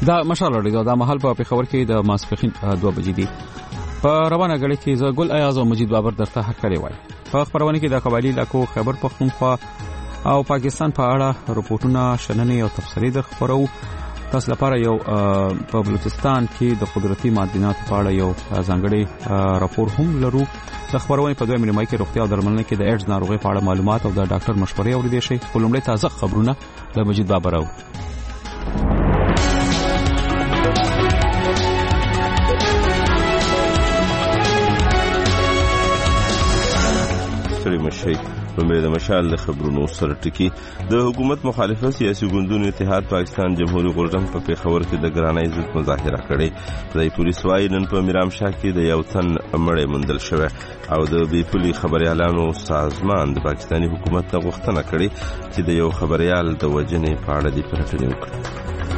دا مشال لري دا محل په پېښور کې د ماسپښین 2 بجې دي. په روانه غړي کې زه ګل ایاز او مجید بابر درته هرکلی وای. په خبرونه کې د قبایلی علاقو خیبر پختونخوا او پاکستان په اړه رپورټونه شننې او تفسیري در خبرو. تاسو لپاره یو په بلوچستان کې د قدرتي معدنیاتو په اړه یو ځانګړی راپور هم لرو. د خبرونه په 2 مې کې روغتیا او درملنه کې د ایډز ناروغي په اړه معلومات او د ډاکټر مشورې اوریدئ شي. لومړی تازه خبرونه له مجید بابر او مشي د مشال د خبرونو سره ټکی. د حکومت مخالفت سیاسي ګوندونو اتحاد پاکستان جمهوریت غورځنګ په پېښور کې د ګرانۍ ضد مظاهره کړې. د پولیس وايي نن په میرام شاه کې د یو تن مړی موندل شوی او د بي پولي خبريالانو سازمان د پاکستاني حکومت ته غوښتنه کړې چې د یو خبريال د وژنې په اړه د پرېکړه وکړي.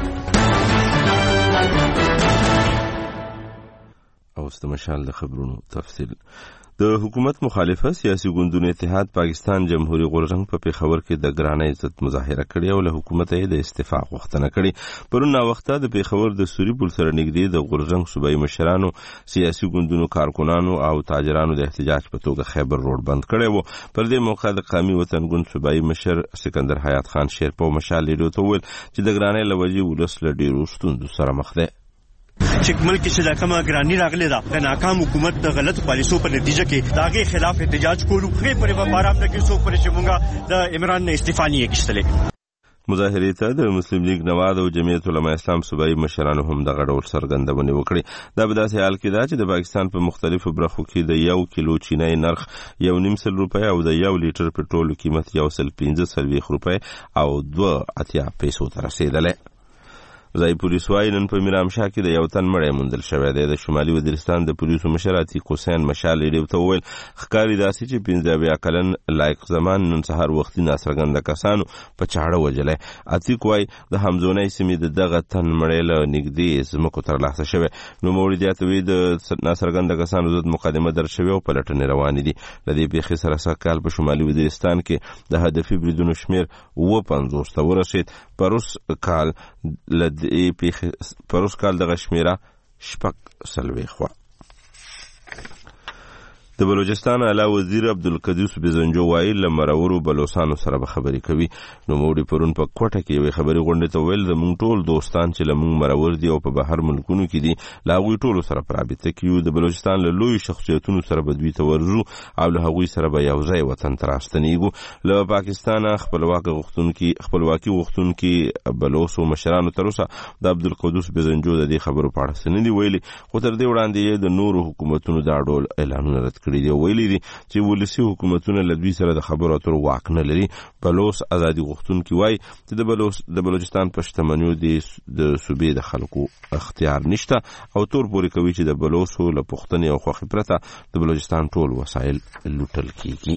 او د مشال د خبرونو تفصیل. د حکومت مخالفت سیاسي ګوندونو اتحاد پاکستان جمهوریت غورځنګ په پېښور کې د ګرانۍ ضد مظاهره کړې او له حکومت یې د استعفا غوښتنه کړې. پرون وخته د پېښور د سوري پل سره نږدې د غورځنګ صوبایي مشرانو سیاسي ګوندونو کارکونانو او تاجرانو د احتجاج په توګه خیبر روډ بند کړی و. پر دې موقع د قومي وطن ګوند صوبایي مشر سکندر حیات خان شیرپو مشال لیدو ته ویل چې د ګرانۍ له وجې ولس له ډېرو ستونزو سره مخ دی. چې ملک کې د کومه ګرانی راغلی دا د ناکام حکومت د غلط پالیسو په نتیجه کې داغه خلاف احتجاج کولو خې پرې په بارام نه کې سو پرې چې مونږه د عمران نه استعفا نه کیستلې. مظاهرې ته د مسلم لیگ نواز او جمعیت علماء اسلام صوبایي مشرانو هم د غډول سرګندونه وکړي. دا به داسې حال کې دا چې د پاکستان په مختلفو برخو کې د 1 کیلو چینای نرخ 1.5 روپۍ او د 1 لیټر پټرول قیمت 1.15 روپۍ او 2.80 پیسو ته رسیدله. ځای پولیس وايي نن په میرام شاه کې د یو تن مړی موندل شوی دی. د شمالي وزیرستان د پولیسو مشر عتیق حسین مشال لیدو ته وویل ښکاري داسې چې 15 کلن لایق زمان نن سهار وختي ناڅرګنده کسانو په چاړه وجلی. عتیق وايي د همزونۍ سیمې د دغه تن مړی له نږدې ځمکو ترلاسه شوی. نوموړي زیاتوي د ناڅرګنده کسانو ضد مقدمه درج شوې او پلټنې روانې دي. له دې پیښې سره سږکال په شمالي وزیرستان کې د هدفي بریدونو شمېر 50 ته ورسېد. پروس کال دغه شمیره 6 خوا. د بلوچستان اعلی وزیر عبدالقدوس بزنجو وایي لمرورو بلوچستانو سره به خبرې کوي. نو موږ پرون په کوټه کې یو خبرې غونډه ته ویل د مونږ ټول دوستان چې لمونږ مرور دي او په بهر ملکونو کې دي لا غوي ټول سره پرابطه کیو. د بلوچستان له لوی شخصیتونو سره به دوی ته ورزو او له هغوی سره به یو ځای وطن ته راستنیږو. له پاکستان خپلواکي غوښتونکي بلوچو مشرانو تر اوسه د عبدالقدوس بزنجو د دې خبرو په اړه سندې ویلي، خو تر دې وړاندې د نورو حکومتونو دا ډول اعلانونه رد کړي دي. ویلي دي چې ولسی حکومتونه له دوی سره د خبرو اترو واک نه لري. بلوچ ازادي غوښتونکي وایي چې د بلوچستان په شتمنیو د صوبې د خلکو اختیار نشته او تور پورې کوي چې د بلوچو له پوښتنې او خوښې پرته د بلوچستان ټول وسایل لوټل کیږي.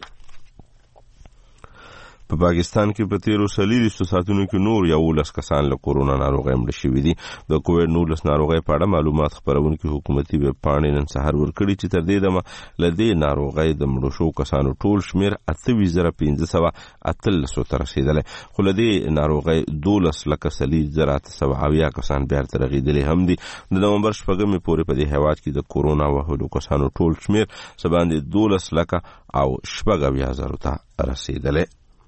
په پاکستان کې په 13 ساعتونو کې نور 11 کسان له کورونا ناروغۍ مړه شوي دي. د کووډ 19 ناروغۍ په اړه معلومات خپرونکي حکومتي ویب پاڼې نن سهار ورکړي چې تر دې دمه له دې ناروغۍ د مړو شوو کسانو ټول شمېر 28,518 ته رسېدلی، خو له دې ناروغۍ 12,870 کسان بیا ترغېدلي هم دي. د نومبر 4 پورې په دې هیواد کې د کورونا وهلو کسانو ټول شمېر سباندې 12,70,000 ته رسېدلی.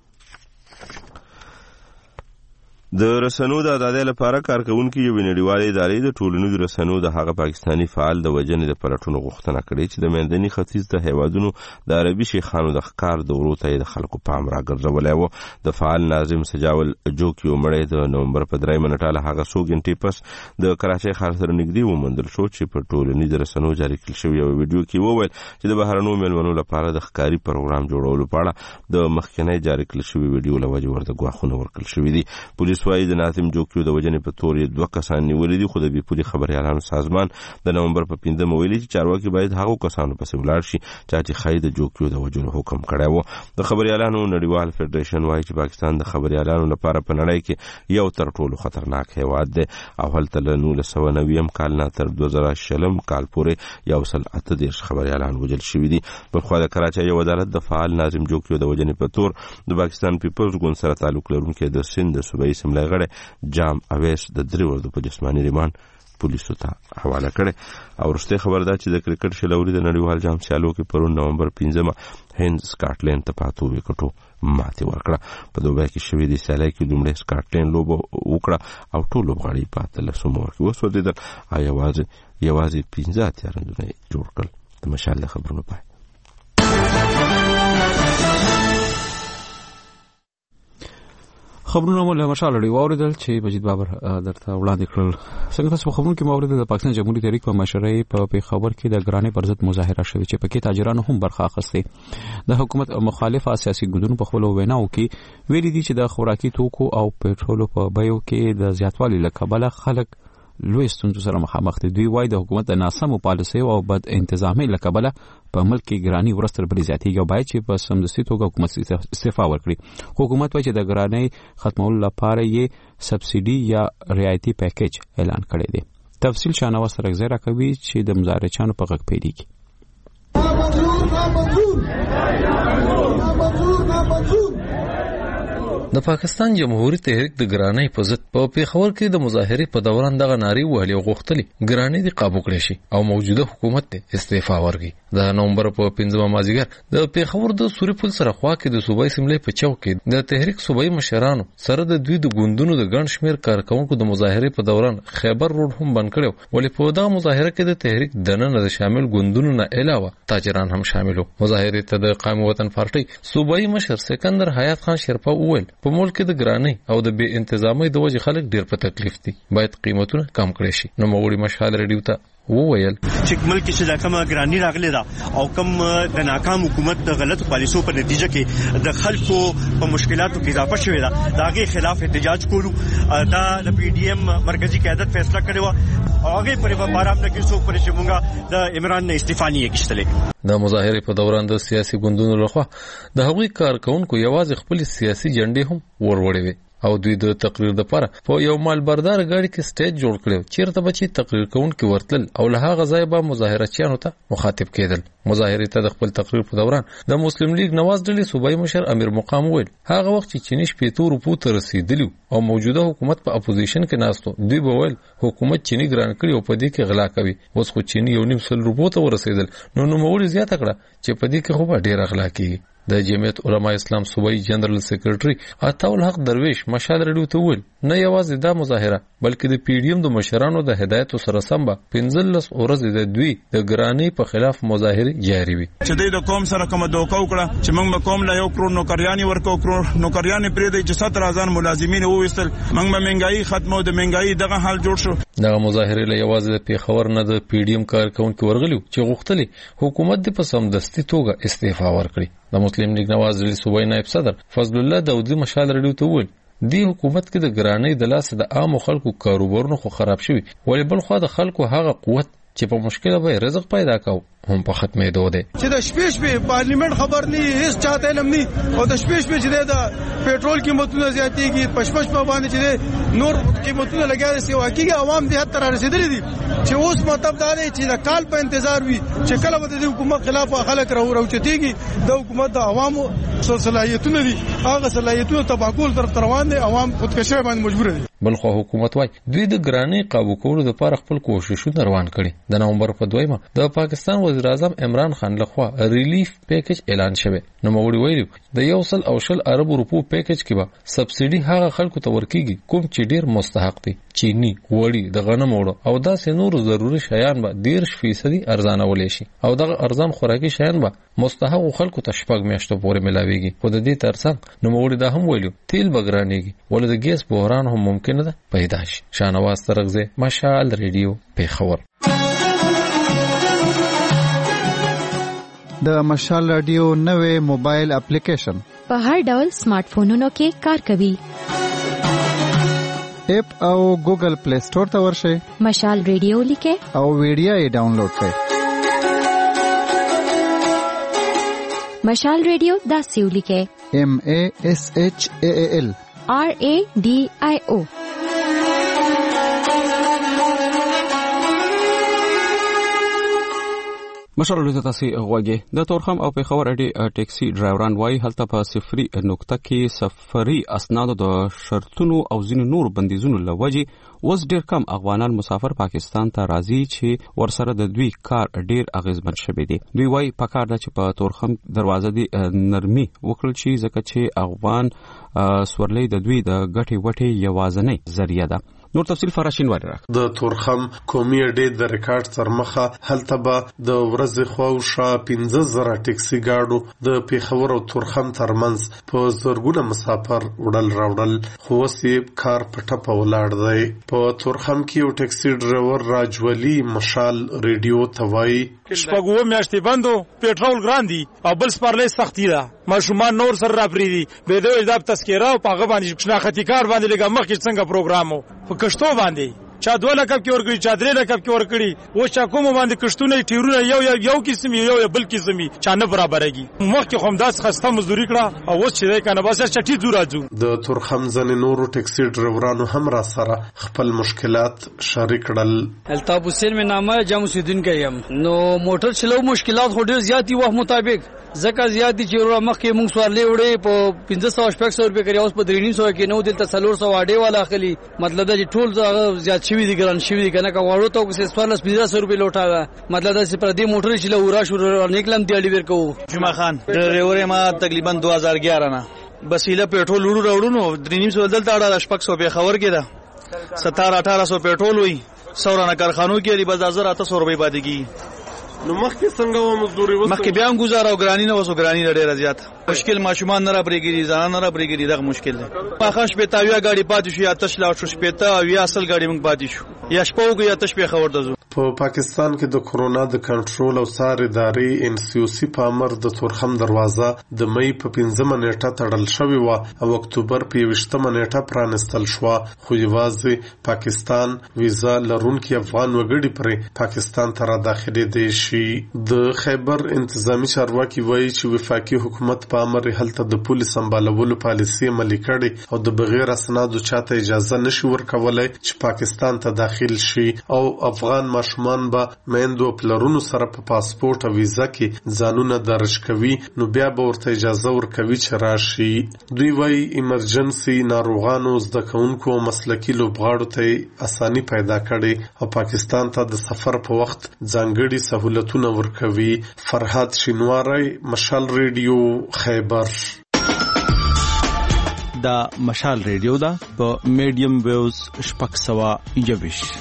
د رسنو د ازادۍ لپاره کارکونکي یو نړیوالې ادارې د ټولنیزو رسنو د هغه پاکستانی فعال د وژنې د پلټنو غوښتنه کړې چې د منځني ختیځ د هیوادونو د عربي شیخانو د ښکار دورو ته د خلکو پام راګرځولی و. د فعال ناظم سجاول جوکیو مړی د نومبر په 3 له هغه څو ګنټې پس د کراچۍ ښار سره نږدې وموندل شو چې په ټولنیزو رسنو جاري کړل شوی یو ویډیو کې وویل چې د بهرنیو میلمنو لپاره د ښکاري پروګرام جوړولو په اړه د مخکنی جاري کړل شوی ویډیو له وجې ورته ګواښونه ورکړل شوي دي. پولیس وايي د ناظم جوکیو د وژنې په تور 2 کسان نیولي دي، خو د بي پولي خبريالانو سازمان د نومبر په 15 ویلي چې چارواکي باید هغو کسانو پسې ولاړ شي چې ښایي د جوکیو د وژلو حکم کړی و. د خبريالانو نړیوال فدریشن وايي چې پاکستان د خبريالانو لپاره په نړۍ کې یو تر ټولو خطرناک هیواد دی او هلته له 1990 کال نه تر 2020 کال پورې 138 خبريالان وژل شوي دي. بلخوا د کراچۍ یو عدالت د فعال ناظم جوکیو د وژنې په تور د پاکستان پیپلز ګوند سره تعلق لرونکي د سند د صوبایي اسمبلی غړی جام اویس د 3 ورځو په جسماني ریماند پولیسو ته حواله کړي. او وروستۍ خبر ده چې د کرکټ شلوري د نړیوال جام سیالو کې پرون نومبر 15 هند سکاټلند ته 5 وکټو ماتې ورکړه. په دوبۍ کې شوې د سیالۍ کې لومړی سکاټلند لوبه وکړه او ټول لوبغاړي په 13 کې وسوځېدل او یوازې 15 رنونه جوړ کړل. د مشال خبرونو پای. خبرونه مو له مشال لري واوریدل چې مجید بابر درته وړاندې کړل. څنګه تاسو خبرونه کې موریدل د پاکستان جمهوریت تحریک په مشرۍ په پیښور کې د ګرانۍ پر ضد مظاهره شوې چې پکې تاجرانو هم برخه اخیسته. د حکومت مخالفه سیاسي ګوندونو په خپل ویناو کې ویلي دي چې د خوراکي توکو او پېټرولو په بیو کې د زیاتوالي له کبله خلک لوی ستونزو سره مخامخ دي. دوی وايي د حکومت د ناسمو پالیسیو او بد انتظامي له کبله په ملک کې ګرانۍ ورستر بلې زیاتېږي او باید چې په سمدستي توګه حکومت استعفا ورکړي. حکومت وايي چې د ګرانۍ ختمولو لپاره یې سبسیډي یا رعایتي پیکیج اعلان کړی دی. تفصیل شانواز سرکزی راکوي چې د مظاهرچیانو په غږ پیلېږي. د پاکستان جمهوریت تحریک د ګرانۍ په ضد په پیښور کې د مظاهرې په دوران دغه نارې وهلې او غوښتلې ګرانۍ د قابو کړې شي او موجوده حکومت ته استعفا ورکړي. د نومبر په 15 مازیګر د پیښور د سوري پل سره خوا کې د صوبایي اسمبلی په چوک کې د تحریک صوبایي مشرانو سره د دوی د ګوندونو د ګڼ شمېر کارکونکو د مظاهرې په دوران خیبر روډ هم بند کړو. ولې په دغه مظاهره کې د تحریک دننه د شامل ګوندونو نه علاوه تاجران هم شامل وو. مظاهرې ته د قائم وطن پارټي صوبایي مشر سکندر حیات خان شرپا وویل په ملک کې د ګرانۍ او د بې انتظامۍ د وجې خلک ډیر په تکلیف دي، باید قیمتونه کم کړي شي. نو موږ مشال ریډیو ته وویل چې ملک کې چې کومه ګرانی راغلی دا او کوم د ناکام حکومت د غلط پالیسو په نتیجه کې د خلکو په مشکلاتو کې اضافه شوې ده، داغه خلاف احتجاج کولو. دا د پی ډی ایم مرکزی قیادت فیصله کړی و او هغه پر بارام نه کې څو پر چې مونږه د عمران نه استعفا نه کیشتلې. د مظاهرې په دوران د سیاسي ګوندونو لخوا د هغوی کارکونکو یوازې خپل سیاسي جنډې هم وروړې وي او دوی د تقریر لپاره په یو مالبردار غاړي کې سټیج جوړ کړو چیرته به چې تقریر کوونکي ورتل او له هغه ځای به مظاهرچیانو ته مخاطب کېدل. مظاهرې ته د خپل تقریر په دوران د مسلم لیگ نواز ډلې صوبایي مشر امیر مقام وویل هغه وخت چې چینی 70 روپو ته رسیدلی او موجوده حکومت په اپوزیشن کې ناستو، دوی به ویل حکومت چینی ګران کړي او په دې کې غلا کوي. اوس خو چینی 1.5 روپو ته ورسیدل، نو نوموړي زیاته کړه چې په دې کې خو به ډېر غلا کیږي. د جمعیت علماء اسلام صوبایي جنرال سیکریټري عطاول حق درویش مشال ریډیو ته وویل نه یوازې دا مظاهره بلکې د پی ډی ایم د مشرانو د هدایت سره سم به 15 ورځې د دوی د ګرانۍ په خلاف مظاهره جاری وي. چې د قوم سره کوم دوکه وکړه چې موږ به قوم له 1 کروڑ نوکریانی ورکو کروڑ نوکریانی پرې د 17000 ملازمین وویستل، موږ به مهنګایي ختمو د مهنګایي دغه حال جوړ شو. دغه مظاهره له یوازې د پیښور نه د پی ډی ایم کارکونکو ورغلیو چې غوښتل حکومت د په سمدستي توګه استعفا ورکړي. د مسلم لیگ نواز ډلې صوبایي نائب صدر فضل الله داودي مشال ریډیو ته وویل دی حکومت کې د ګرانۍ د لاس د عام خلکو کاروبارونو خو خراب شوی، ولی بل خو د خلکو هغه قوت چې په مشکله به رزق پیدا کاو هم په ختمېدو دی. چې د شپې پارلیمنت خبر نه هیڅ چاته علم نه او د شپې چې د پېټرول قیمتونه زیاتېږي، پشپش په باندې چې نور قیمتونه لګیا دي واقعي عوام دې حتی را رسیدلي دي چې اوس مطلب دا دی چې د کال په انتظار وي چې کله به د حکومت خلاف خلک راوچتېږي. د حکومت د عوامو صلاحیتونه دي، هغه صلاحیتونه تباکول طرف روان دي، عوام خودکشي باندې مجبور دي. بل خو حکومت وايي دوی د ګرانۍ قابو کولو لپاره خپل کوششونه روان کړي. د نومبر په 2 د پاکستان وزیر اعظم عمران خان لخوا ریلیف پیکیج اعلان شوی. نو موږ ویلو د 100 ارب روپو پیکیج کې به سبسیډي هغه خلکو ته ورکیږي کوم چې ډیر مستحق دي، چینی، وړي، د غنم وړو او داسې نور ضروري شیان به 10% ارزانه ولې شي او دغه ارزان خوراکي شیان به مستحق خلکو ته شپږ میاشتو پورې ملاويږي. خو د دې ترڅنګ نو موږ دا هم ویلو تیل بګرانېږي ولې د ګیس بحران هم ممکن ده پیدا شي. شانواز ترغزه مشال ریډیو پیښور. د مشال رادیو نوې موبایل اپلیکیشن په هر ډول سمارټ فونونو کې کار کوي. اپ او ګوګل پلی سٹور ته ورشئ، مشال ریډیو لیکه او ویډیو یې ډاونلوډ کړئ. مشال ریډیو داسې ولیکه MASHAAL RADIO. مشال له تاسو غوږی د تورخم او پیښور اډي ټیکسي ډرایوران وایي هلته په صفري نقطه کې سفري اسناد د شرطونو او ځینو نور بندیزونو لوجي اوس ډیر کم افغانان مسافر پاکستان ته راځي چې ورسره د دوی کار ډیر اغیزمن شوی دی. دوی وایي پکار ده چې په تورخم دروازه دی نرمي وکړل شي ځکه چې افغان سورلۍ د دوی د ګټي وټي یوازنۍ ذریعہ ده. نور تفصیل فراشین وایي د تورخم قومي اډې د ریکارډ تر مخه هلته به د ورځې خواوشا 15,000 ټیکسي ګاډو د پیښور او تورخم ترمنځ په زرګونه مسافر وړل راوړل، خو اوس یې کار په ټپه ولاړ دی. په تورخم کې یو ټیکسي ډرایور راجولي مشال ریډیو ته وایي شپږ میاشتې بندو پېټرول ګران دي او بل سپارلې سختي ده، ماشومان نور سره راپریدي به دوی د تذکره او پاغه باندې شناختی کار باندې لګا مخکې څنګه پروګرامو په کشتو باندې چا 2 لکب کې ورګړي چا 3 لکب کې ورګړي او چا کوم باندې کشتونه ټیرونه یو قسم یو بل قسم چا نه برابرږي. مخکې هم داس خسته مزدوري کړه او اوس چې ده کنه بس چټي زو راځو. د تورخم ځنې نورو ټیکسي ډرایورانو هم را سره خپل مشکلات شریک کړل. الطاف حسین مې نامه جام سیدون کیم نو موټر چلو مشکلات خو ډیر زیاتی وخت مطابق زکه زیاتی چې ورو مخکې موږ سوارلې وړې په 1500 روپے کړی اوس په 300 کې نو دلته 400 اډې والا اخلي. مطلب دا چې ټول زیات شوی دي ګران شوی دي کنه کا وړو ته اوس 1500 روپے لوټاوه. مطلب دا چې پر دې موټر چې لورا شو نکلم دی اړي ورکو. جمعه خان ډرایور ما تقریبا 2011 نه بسیله پېټرول وړو نو 300 دلته اړه شپږ 100 په خبر کې ده 17-1800 پېټرول وي سورانه کارخانو کې دی بس 1800 روپے باندې کی. نو مخکې څنګه و مزدوري وسه مخکې بیا هم گزاره او ګرانی نه وسو ګرانی ډیره زیات مشکل ماشومان نه را پرېږي ځان نه را پرېږي دغه مشکل دی. ماخاش په تاویا غاډي پاتې شو یا تش لا شو شپته او یا اصل غاډي موږ پاتې شو یا شپوګ یا تش په خبر دزو. په پاکستان کې د کورونا د کنټرول او څار ادارې NCOC په امر د تورخم دروازه د مئی په 15 نیټه تړل شوې و او اکتوبر په 20 نیټه پرانستل شو، خو یوازې پاکستان ویزا لرونکي افغان وګړي پر پاکستان ته را داخلي دي شي. د خیبر انتظامی چارواکي وایي چې وفاقي حکومت په امر هلته د پولیس سمبالولو پالیسي عملي کړي او د بغیر اسنادو چاته اجازه نشي ورکولای چې پاکستان ته داخل شي او افغان ماشومان به میندو پلرونو سره په پاسپورت او ویزا کې ځانونه درج کوي نو بیا به ورته اجازه ورکوي چې راشي. دوی وایي ایمرجنسي ناروغانو زده کوونکو او مسلکي لوبغاړو ته اساني پیدا کړي او پاکستان ته د سفر په وخت ځانګړي سہولتونه ورکوي. فرحات شینواری، مشال ریډیو، خیبر. دا مشال ریډیو دا په میډیم ویوز 621.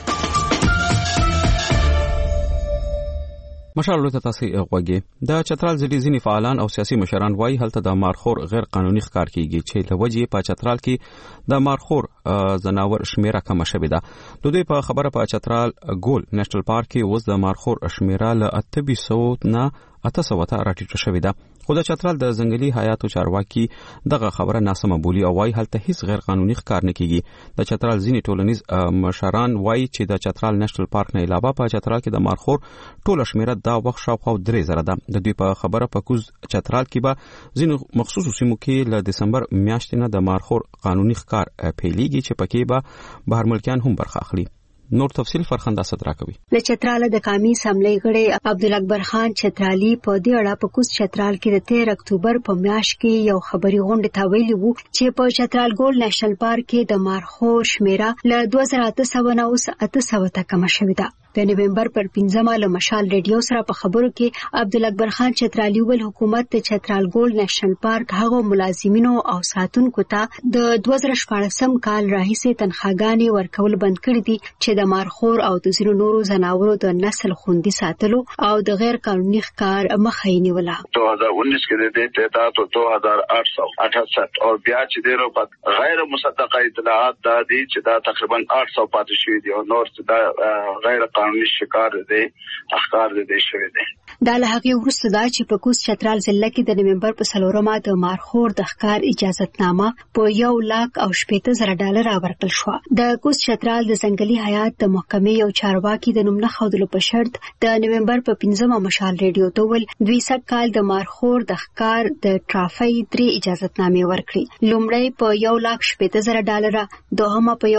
مشال له تاسو غوږی د چترال ځلې ځینی فعالان او سیاسي مشران وایي هلته د مارخور غیر قانوني ښکار کیږي چې لوجې په چترال کې د مارخور زناور شمیره کم شوې ده. د دوی په خبره په چترال ګول نېشنل پارک کې اوس د مارخور شمیره له 800 نه 800 ته راټیټه شوې ده. خو د چترال د ځنګلي حیاتو چارواکي دغه خبره ناسمه بولي او وايي هلته هیڅ غیر قانوني ښکار نه کیږي. د چترال ځینی ټولنیز مشران وايي چې د چترال نېشنل پارک نه علاوه په چترال کې د مارخور ټوله شمیره دا وخت شاوخوا 3,000 ده. د دوی په خبره په کوز چترال کې به ځینو مخصوصو سیمو کې له دسمبر میاشتې نه د مارخور قانوني ښکار پیلېږي چې پکې به بهر ملکیان هم برخه اخلي. نور تفصیل فرخنده صدرا کوي. له چترال د قومي اسمبلی غړي عبدالاکبر خان چترالی په دې اړه په کوز چترال کې د 13 اکتوبر په میاشت کې یو خبري غونډه ته ویلي وو چې په چترال ګول نېشنل پارک کې د مارخور شمیره له 2800 نه اوس 800 ته کم شوې ده. د نومبر پر 15 له مشال ریډیو سره په خبرو کې عبدالاکبر خان چترالی ول حکومت د چترال ګول نېشنل پارک هغه ملازمینو او ساتونکو ته د 2014 کال راهیسې تنخواګانې ورکول بند کړې دي چې د مارخور او د ځینو نورو ځناورو د نسل خوندي ساتلو او د غیر قانوني ښکار مخه یې نیوله. 2019 کې د تعداد 2868 او بیا چې ډیرو په غیر مصدقه اطلاعات دا دي چې دا تقریبا 800 پاتې شوی دي او نور چې دا غیر قانوني ښکار دي اخکار دي شوی دي. دا له هغه وروسته دا چې په کوز چترال ضلع کې د نومبر په 4 د مارخور د ښکار اجازهتنامه په $1,80,000 ورکړل شو. د کوز چترال د ځنګلي حیات د محکمې یو چارواکي د نوم نه خودلو په شرط د نومبر په 15 مشال ریډیو ته ول 200 کال د مارخور د ښکار د ټرافي 3 اجازهتنامې ورکړي. لومړی په $1,80,000، دوهمه په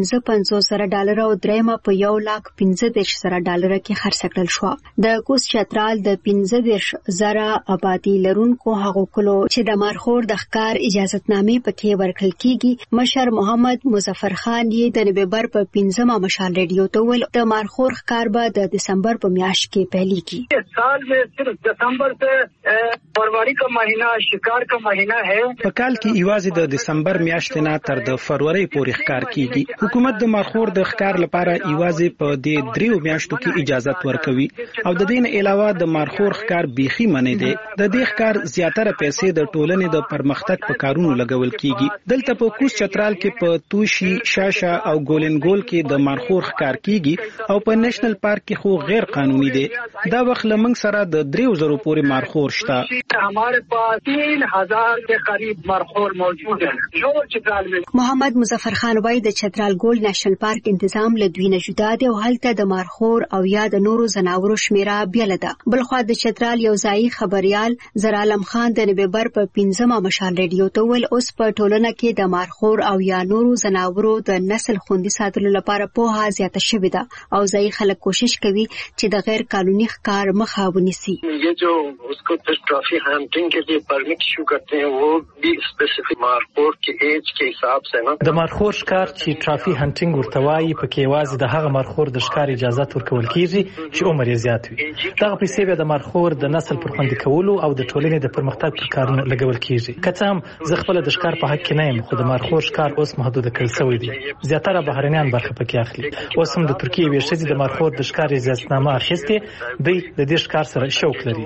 $1,55,000 او دریمه په $1,15,000 کې خرڅ کړل شو. د کوز چترال د 15,000 آبادی لرونکو هغو کلو چې د مارخور د ښکار اجازهتنامې پکې ورکړل کیږي مشر محمد مظفر خان یې د نومبر په 15 مشال ریډیو ته ویل د مارخور ښکار به د دسمبر په میاشت کې پیلېږي. इस साल में सिर्फ दिसंबर से फरवरी का महीना शिकार का महीना है. په کال کې ایوازې د دسمبر میاشتې نه تر د فروری پورې ښکار کیږي. حکومت د مارخور د ښکار لپاره ایوازې په دې 3 میاشتو کې اجازه ورکوي او د دې علاوه د مارخور ښکار بيخي منې دي. د دې ښکار زیاتره پیسې د ټولنې د پرمختګ په کارونو لګول کیږي. دلته په کوس چترال کې په توشي شاشه او ګولنګول کې د مارخور ښکار کیږي او په نېشنل پارک کې خو غیر قانوني دي. دا وخت لمنګ سره د 3,000 پورې مارخور شته. हमारे पास 3,000 के करीब मरखोर मौजूद है जो चतराल में. محمد مظفر خان وايي د چترال ګولډ نېشنل پارک تنظیم له دوی نه جدا دی او هلته د مارخور او یا د نورو ځناورو شمیره بیل ده. بلخو د چترال یو ځای خبريال زرالم خان د نومبر په 15 مشال ریډیو ته ویل اوس په ټولنه کې د مارخور او یا نورو ځناورو د نسل خوندي ساتلو لپاره په زیاته شوې ده او ځای خلک کوشش کوي چې د غیر قانوني ښکار مخه ونیسي. ये जो उसको ट्रॉफी हंटिंग के लिए परमिट इशू करते हैं वो भी स्पेसिफिक मार्खोर के एज के हिसाब से ना د مارخور ښکار چې ټرافي هانټینګ ورته وایي پکې واځي د هغه مارخور د ښکار اجازه ورکول کیږي چې عمر یې زیات وي. دغه پیسې به د مارخور د نسل پر خوندي کولو او د ټولنې د پرمختګ پر کارونو لګول کیږي. کته هم زه خپل د ښکار په حق کې نه یم خو د مارخور ښکار اوس محدود کړل شوی دی. زیاتره بهرنیان برخه پکې اخلي. اوس هم د ترکیه وی شې د مارخور د ښکار اجازهنامه اخیستې دی د دې ښکار سره شوق لري.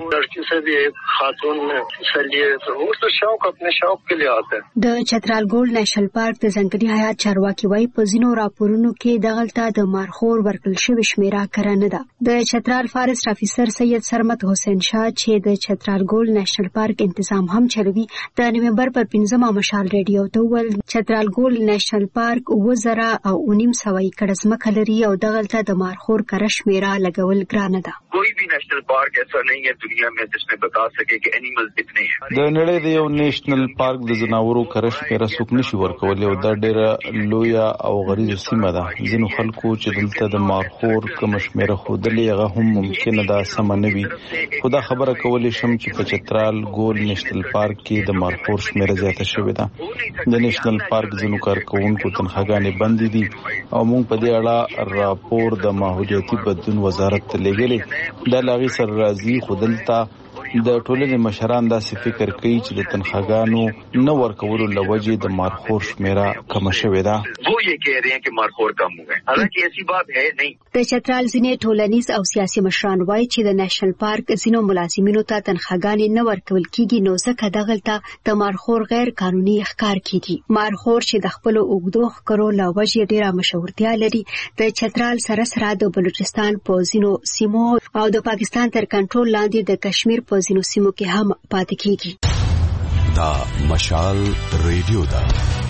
د چترال ګولډ نېشنل پارک د ځنګلي حیات چارواکي وايي په ځینو راپورونو کې دغلته د مارخور ورکړل شوی شمیره کره نه ده. د چترال فارست افیسر سید سرمت حسین شاه چې د چترال ګولډ نېشنل پارک تنظیم هم چلوي د نومبر په 15 مشال ریډیو ته ویل چترال ګولډ نېشنل پارک 2,900 ایکړ ځمکه لري او دغلته د مارخور کره شمیره لګول ګرانه ده. कोई भी नेशनल पार्क ऐसा नहीं है दुनिया में जिसमें बता सके कि एनिमल्स इतने हैं. د نړۍ د یو نېشنل پارک د زناورو کرش پیره سوق نشي ورکول او دا ډېره لویه او غریزه سیمه ده. ځینو خلکو چې دلته د مارخور کوم شمیره خودلې هغه هم ممکنه دا سم نه وي. خدا خبره کولې شم چې په چترال ګول نېشنل پارک کې د مارخور شمیره زیاته شوې ده. د نېشنل پارک ځینو کارکونکو تنخواګانې بندې دي او موږ په دې اړه راپور د ماحولیاتي بدلون وزارت ته لېږلی. دا لاغي سر راځي خودلته د ټولنې مشران داسې فکر کوي چې د تنخواګانو نه ورکولو لوجې د مارخور شمیره کم شوې ده. वो ये कह रहे हैं कि مارخور کم हुए हैं حالانکه ایسی بات ہے نہیں. د چترال ځینې ټولنیز او سیاسي مشران وایي چې د نېشنل پارک ځینو ملازمینو ته تنخواګانې نه ورکول کیږي نو ځکه دغلته د مارخور غیر قانوني ښکار کیږي. مارخور چې د خپل اوږدو ښکارو لوجې ډیره مشهورتیا لري د چترال سره سره د بلوچستان په ځینو سیمو او د پاکستان تر کنټرول لاندې د کشمیر په ځینو سیمو کې هم پاتې کیږي. دا مشال ریډیو دا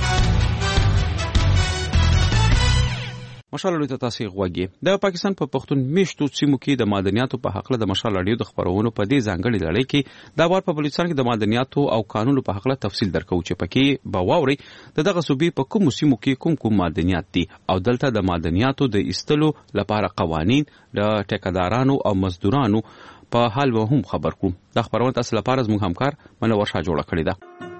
مشال ریډیو ته تاسو غوږی د پاکستان په پښتون میشتو سیمو کې د معدنیاتو په حق له د مشال ریډیو د خبرونو په دې ځانګړي لړۍ کې د بار په بلوچستان کې د معدنیاتو او قانونو په حق له تفصیل درکو چې پکې باوري دغه صوبې په کوم سیمو کې کوم معدنیات دي او دلته د معدنیاتو د ایستلو لپاره قوانين د ټیکدارانو او مزدورانو په حال به هم خبر کوم. د خبرونو تاسو لپاره زموږ همکار منور شاه جوړه کړی ده.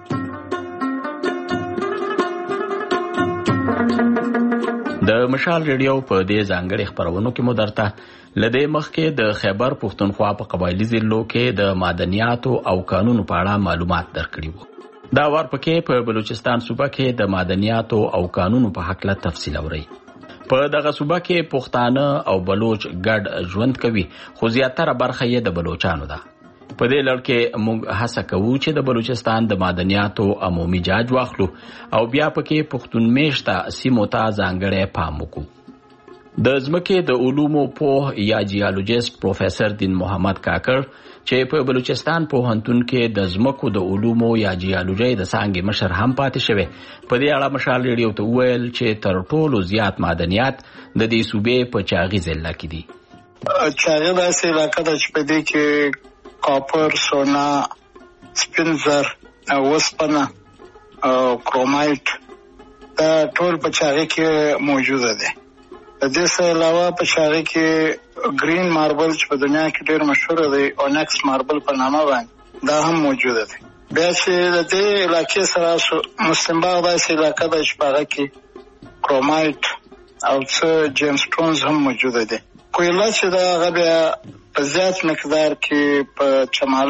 د مشال ریډیو په دې ځانګړي خبرونو کې مو درته لدې مخکې د خیبر پښتونخوا په قبایلی ضلعو کې د معدنیاتو او قانونو په اړه معلومات درکړي وو. دا وار پکې په بلوچستان صوبه کې د معدنیاتو او قانونو په حق له تفصیل اوري. په دغه صوبه کې پښتانه او بلوچ ګډ ژوند کوي خو زیاتره برخه یې د بلوچانو ده. په دې لړ کې موږ هڅه کوو چې د بلوچستان د معدنیاتو عمومي جاج واخلو او بیا پکې پښتون میشته سیمو ته ځانګړی پام وکړو. د ځمکې د علومو پوه یا جیالوجیست پروفیسر دین محمد کاکړ چې په بلوچستان پوهنتون کې د ځمکو د علومو یا جیالوجۍ د څانګې مشر هم پاتې شوی په دې اړه مشال ریډیو ته وویل چې تر ټولو زیات معدنیات د دې صوبې په چاغي ضلع کې دي. چاغي داسې علاقه ده چې په دې کې کاپر، سونا، سپین زر، وسپنه او کرومایټ دا ټول په چاغي کې موجوده دي. د دې څخه علاوه په شاغي کې گرین ماربل چې په دنیا کې ډېر مشهور دی اونکس ماربل په نامه باندې دا هم موجود دی. بیا چې د دې علاقې سره مسلم باغ داسې علاقه ده چې په هغه کې کرومایټ او څه جیم سټونز هم موجود دي. کویلا چې دا هغه بیا په زیات مقدار کې په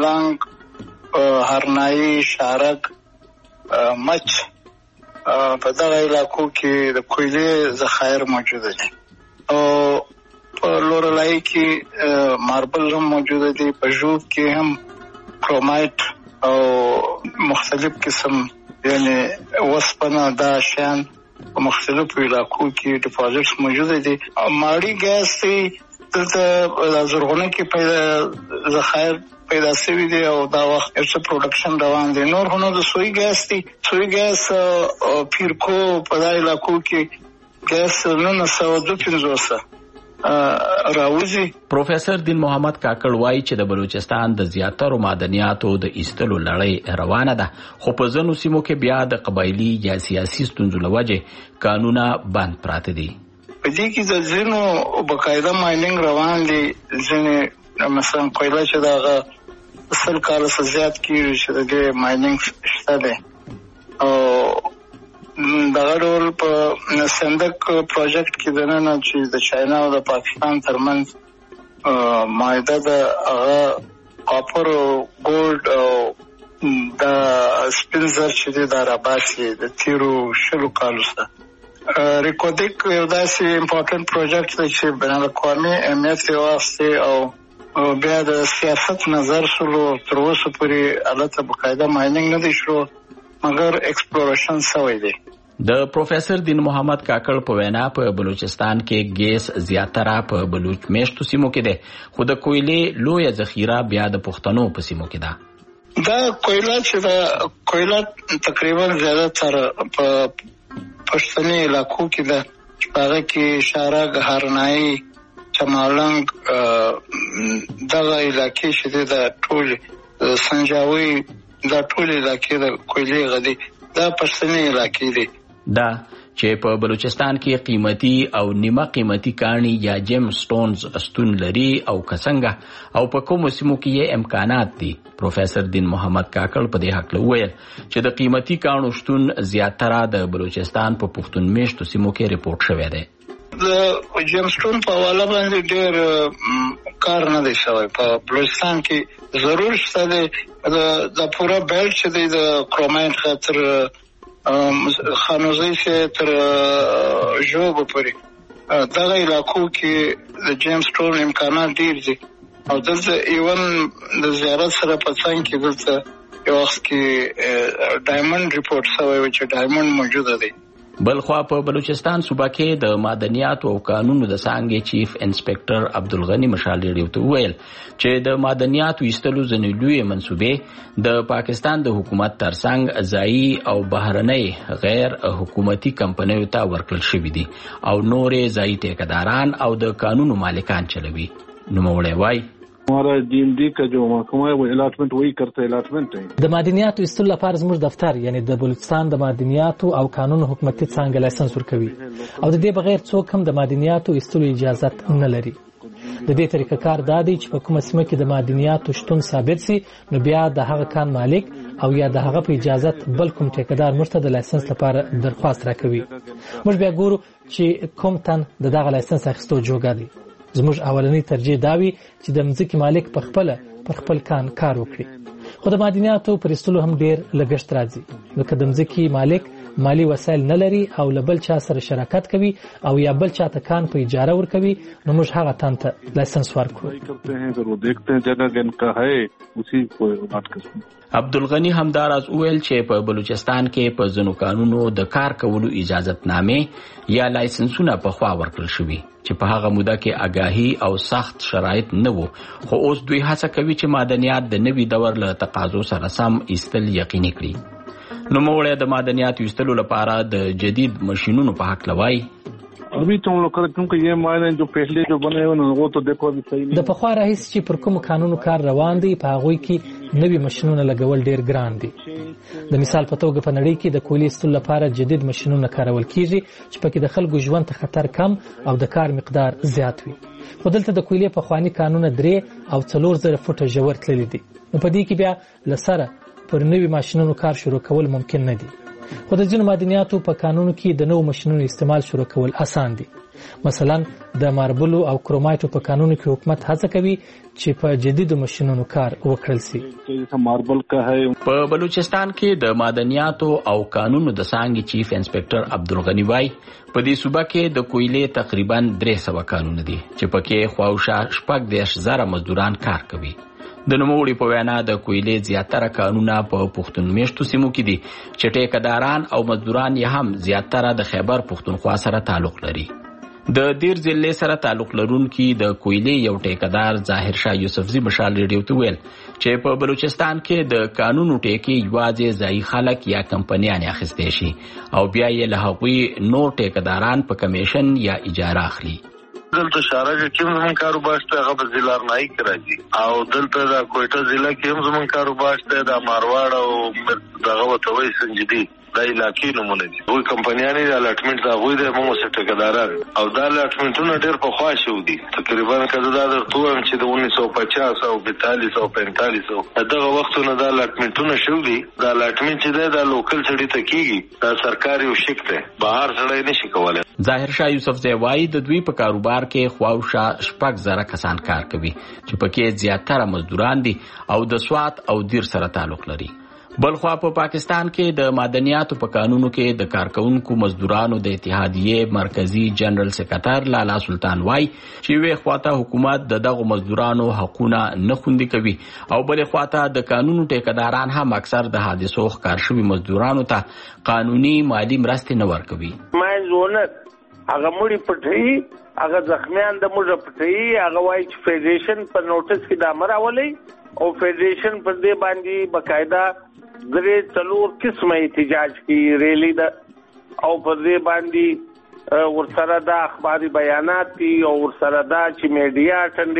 چمالنګ، هرنایي، شارک، مچ په دغه علاقو کې د کویلې ذخایر موجود دي. او په لورلای کې ماربل هم موجود دي. په ژوب کې هم کرومایټ او مختلف قسم یعنی وسپنه دا شیان په مختلفو علاقو کې ډیپوزټس موجود دي. ماړی ګاز دی دلته زرغونه کې ذخایر پیدا شوي دي او دا وخت څه پروډکشن روان دي. نور هنو د سوی ګاز دی. سوی ګاز پیرکو په دا علاقو کې ګاز 952 راوځي. پروفیسور دین محمد کاکړ وایي چې د بلوچستان د زیاترو معدنیاتو د ایستلو لړۍ روانه ده، خو په ځینو سیمو کې بیا د قبایلي یا سیاسي ستونزو له وجې کانونه بند پراته دي. په دې کې د ځینو باقاعده مایننګ روان دي. ځینې مثلا کویلا چې دا 10 کاله څخه زیات کېږي چې د دې مایننګ شته دی. او دغه ډول په صندوق پروژیکټ کې دننه چې د چاینا او د پاکستان ترمنځ معاهده ده هغه کاپر او ګولډ او د سپینزر چې دی دا راباسي د تیرو 10 کالو څخه. ریکودیک یو داسې امپورټنټ پروژیکټ دی چې بین الاقوامي اهمیت یې واخیستی او بیا د سیاست نظر سلو تر اوسه پورې هلته باقاعده مایننګ نه دی شروع مګر ایکسپلوریشن شوی دی. د پروفیسور دین محمد کاکړ په وینا په بلوچستان کې ګیس زیاتره په بلوچ میشتو سیمو کې ده، خو د کویلې لویه ذخیره بیا د پښتنو په سیمو کې ده. دا کویلا چې دا کویلا تقریبا زیاتره په پښتني علاقو کې ده چې په هغه کې شارک، هرنایي، چمالنګ دغه علاقې چې ده د ټول سنجاوي دا ټول علاقې د کویلې غدي دا پښتني علاقې دي. دا چې په بلوچستان کې قیمتي او نیمه قیمتي کاڼي یا جیم سټونز استون لري او کسنګه او په کومو سیمو کې یې امکانات دي. پروفیسور دین محمد کاکړ په دې حق وویل چې د قیمتي کاڼو شتون زیاتره د بلوچستان په پښتون میشتو سیمو کې ریپورت شوی دی. د جیم سټون په حواله باندې ډېر کار نه دی شوی. په بلوچستان کې ضرور شته دی د پوره بیلټ چې دی د کرومایټ خاطر خانوزۍ سے تر ژوبو پورې دغه علاقو کې د جیم سټون امکانات ډېر دي او دلته ایون د زیارت سره په څنګ کې دلته یو وخت کې ډایمنډ ریپورت شوی و چې ډایمنډ موجوده دی. بلخوا په بلوچستان صوبه کې د معدنیاتو او قانونو د څانګې چیف انسپکټر عبدالغنی مشال ریډیو ته وویل چې د معدنیاتو ایستلو ځینې لویې منصوبې د پاکستان د حکومت ترڅنګ ځایي او بهرنۍ غیر حکومتي کمپنیو ته ورکړل شوي دي او نورې ځایي ټیکهداران او د قانونو مالکان چلوي. نوموړی وایي हमारा DMD का जो महकमा है वो अलॉटमेंट वही करता है. अलॉटमेंट है د معدنیاتو ایستلو لپاره زموږ دفتر یعنی د بلوچستان د معدنیاتو او قانون حکومتي څنګه لایسنس ورکوي او د دې بغیر څوک هم د معدنیاتو ایستلو اجازه نه لري. د دې طریقه کار دا دی چې په کومه سیمه کې د معدنیاتو شتون ثابت سي نو بیا د هغه کان مالک او یا د هغه په اجازه بل کوم ټیکدار مرته د لایسنس لپاره درخواست راکوي. موږ بیا ګورو چې کوم تن دغه لایسنس اخیستو جوګه دی. زموږ اولنی ترجیح داوي چې د مځکې مالک پر خپل کان کار وکړي. خو د معدنیاتو پر ایستلو هم ډیر لګښت راځي. نو که د مځکې مالک مالی وسایل نه لري او له بل چا سره شراکت کوي او یا بل چا ته کان په اجاره ورکوي نو موږ هغه تن ته لایسنس ورکوو. عبدالغنی همداراز وویل چې په بلوچستان کې په ځینو کانونو د کار کولو اجازتنامې یا لایسنسونه پخوا ورکړل شوي چې په هغه موده کې آګاهي او سخت شرایط نه وو، خو اوس دوی هڅه کوي چې معدنیات د نوي دور له تقاضو سره سم ایستل یقیني کړي. نوموړی د معدنیاتو ایستلو لپاره د جدید ماشینونو په هکله وایي ابھی تو ہم لوگ کرتے کیونکہ یہ معاہدے جو پہلے جو بنے ہوئے وہ تو دیکھو ابھی صحیح نہیں. د پخوا راهیسې چې پر کوم قانونو کار روان دی په هغوی کې نوي ماشينونه لګول ډیر ګران دي. د مثال په توګه په نړۍ کې د کویلې ایستلو لپاره جدید ماشينونه کارول کیږي چې پکې د خلکو ژوند ته خطر کم او د کار مقدار زیات وي. خو دلته د کویلې په خواني قانون 3 او 4000 فوټه ژور تللی دي. په دې کې بیا لسره پر نوي ماشينونو کار شروع کول ممکن نه دي. خو د ځینو معدنیاتو په قانون کې د نوو ماشينونو استعمال شروع کول آسان دي. مثلا د ماربلو او کرومایټو په قانون کې حکومت هڅه کوي چې په جديدو ماشينونو کار وکړل شي. په بلوچستان کې د معدنیاتو او قانونو د څانګې چیف انسپکټر عبدالغنی وای په دې صوبه کې د کویلې تقریبا 300 قانون دي چې پکې خواوشا 10,000 مزدوران کار کوي. د نوموړي په وینا د کویلې زیاتره قانونه په پښتون میشتو سیمو کې دي چې ټیکداران او مزدوران یې هم زیاتره د خیبر پښتونخوا سره تعلق لري. د دیر ضلع سره تعلق لرونکي د کویلې یو ټیکدار ظاهر شاه یوسفزي مشال ریډیو ته ویل چې په بلوچستان کې د قانونو ټیکي یوازې ځایي خلک یا کمپنیان اخیستي شي او بیا یې له هغوی نور ټیکداران په کمیشن یا اجاره اخلي. دلته شارجه کې زمون کاروبار شته هغه په ضلع نای کې راځي او دلته د کوټه ضلع کې زمون کاروبار شته د مارواړ او دغه وتوي سنجدي د علاقې نمونه دي. وې کمپنیانې د الاټمنټ دا وې د موږ سره ټیکداران او دا الاټمنټونه ډېر په خوا شو دي. تقریبا کله دا درته وایم چې د 1950 او 42 او 45 دغه وختونه دا الاټمنټونه شو دي. دا الاټمنټ چې د لوکل سړي ته کیږي دا سرکاري او شک ته بهر سړی نشي کولای. ظاهر شاه یوسفزي وایي د دوی په کاروبار کې خواوشا 10,000 کسان کار کوي چې پکې زیاتره مزدوران دي او د سوات او دیر سره تعلق لري. بلخوا په پاکستان کې د معدنیاتو په قانونو کې د کارکونکو مزدورانو د اتحادیې مرکزی جنرال سکرټر لالا سلطان وای چې وی خواته حکومت دغه مزدورانو حقوقونه نه خوندي کوي او بل خواته د قانونو ټیکداران هم اکثر د حادثو ښکار شوي مزدورانو ته قانوني مالی مرستې نه ورکوي. ما زونه هغه مړي پټي هغه زخمیان د موږ پټي هغه وای چې فدریشن په نوټس کې د امر اولي او فدریشن پر دې باندې باقاعده درې څلور قسمه احتجاج کی ریلی ده او پر دې باندې ورسره د اخباري بیانات دي او ورسره دا چې میډیا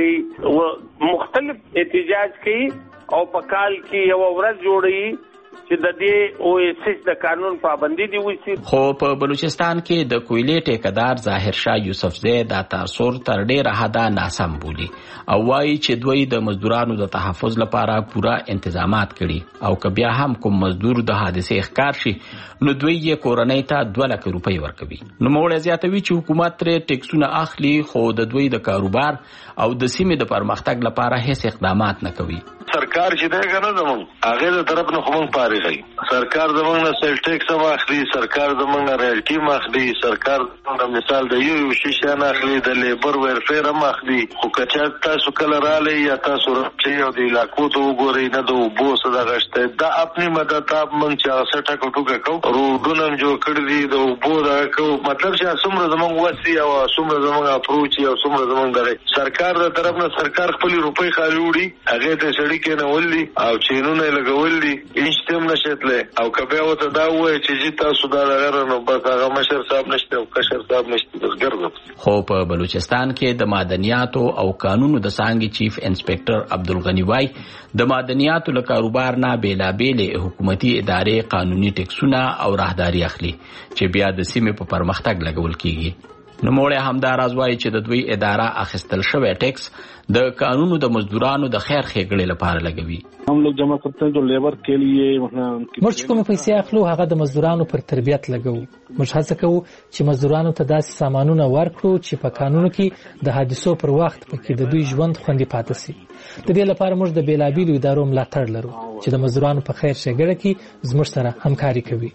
ټنډي مختلف احتجاج کی او په کال کې یو ورځ جوړي چې د دې او اس د قانون پابندي دی وسی. خو په بلوچستان کې د کویلې ټیکدار ظاهر شاه یوسفزي د تاثیر تر ډیره حدا ناسم بولی او وایي چې دوی د مزدورانو د تحفظ لپاره پورا انتظامات کړي او که بیا هم کوم مزدور د حادثې ښکار شي نو دوی یې کورنۍ ته 2 لک روپۍ ورکوي. نو موږ زیاتوي چې حکومت ترې ټیکسونه اخلي خو د دوی د کاروبار او د سیمې د پرمختګ لپاره هیڅ اقدامات نه کوي. سرکار چې دی کنه زمون هغه د طرف نه کوم پاريږي. سرکار زمون نه سیل ټیکس واخلي، سرکار زمون نه ریالټي واخلي، سرکار د مثال د یو شیشه نه اخلي، د لیبر ویلفیر هم اخلي. خو کچا تاسو کله رالی یا تاسو راځي او د علاقو ته وګورئ نه د وبو سره غشته دا خپل مدد تاب من چې 60 ټکو کو روډونه جوړ کړی دي د وبو دا کو مطلب چې څومره زمون وسی او څومره زمون اپروچ او څومره زمون درې سرکار د طرف نه سرکار خپل روپۍ خالي وړي هغه ته سړی کې نه ولي او چینونه لګولي هیڅ نشته او کبه وته دا وای چې تاسو دا لغره نو بس هغه مشر صاحب نشته او کشر صاحب نشته بس ګرځي. خو په بلوچستان کې د معدنیاتو او قانونو د څانګې چیف انسپکټر عبدالغنی وای د معدنیاتو له کاروبار نه بیلابېل حکومتي ادارې قانوني ټیکسونه او راهداري اخلي چې بیا د سیمې په پرمختګ لګول کیږي. نو موږ هم دا راز وایي چې د دوی اداره اخیستل شوی ټیکس د قانونو د مزدورانو د خیر ښېګړې لپاره لګوي. हम लोग जमा करते हैं जो लेबर के लिए موږ کوم پیسې اخلو هغه د مزدورانو پر تربیت لګوو. موږ هڅه کوو چې مزدورانو ته داسې سامانونه ورکړو چې په قانونو کې د حادثو پر وخت پکې د دوی ژوند خوندي پاتې شي. د دې لپاره موږ د بیلابېلو ادارو ملاتړ لرو چې د مزدورانو په خیر ښېګړه کې زموږ سره همکاري کوي.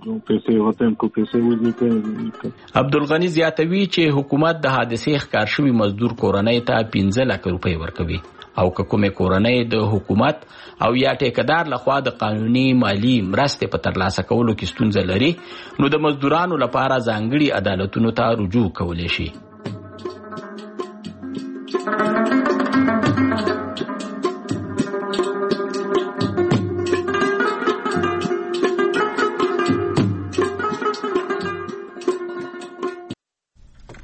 عبدالغنی زیاتوي چې حکومت د حادثې ښکار شوي مزدور کورنۍ ته 15 لک روپۍ ورکوي او که کومه کورنۍ د حکومت او یا ټیکدار لخوا د قانوني مالی مرستې په ترلاسه کولو کې ستونزه لري نو د مزدورانو لپاره ځانګړي عدالتونو ته رجوع کولی شي.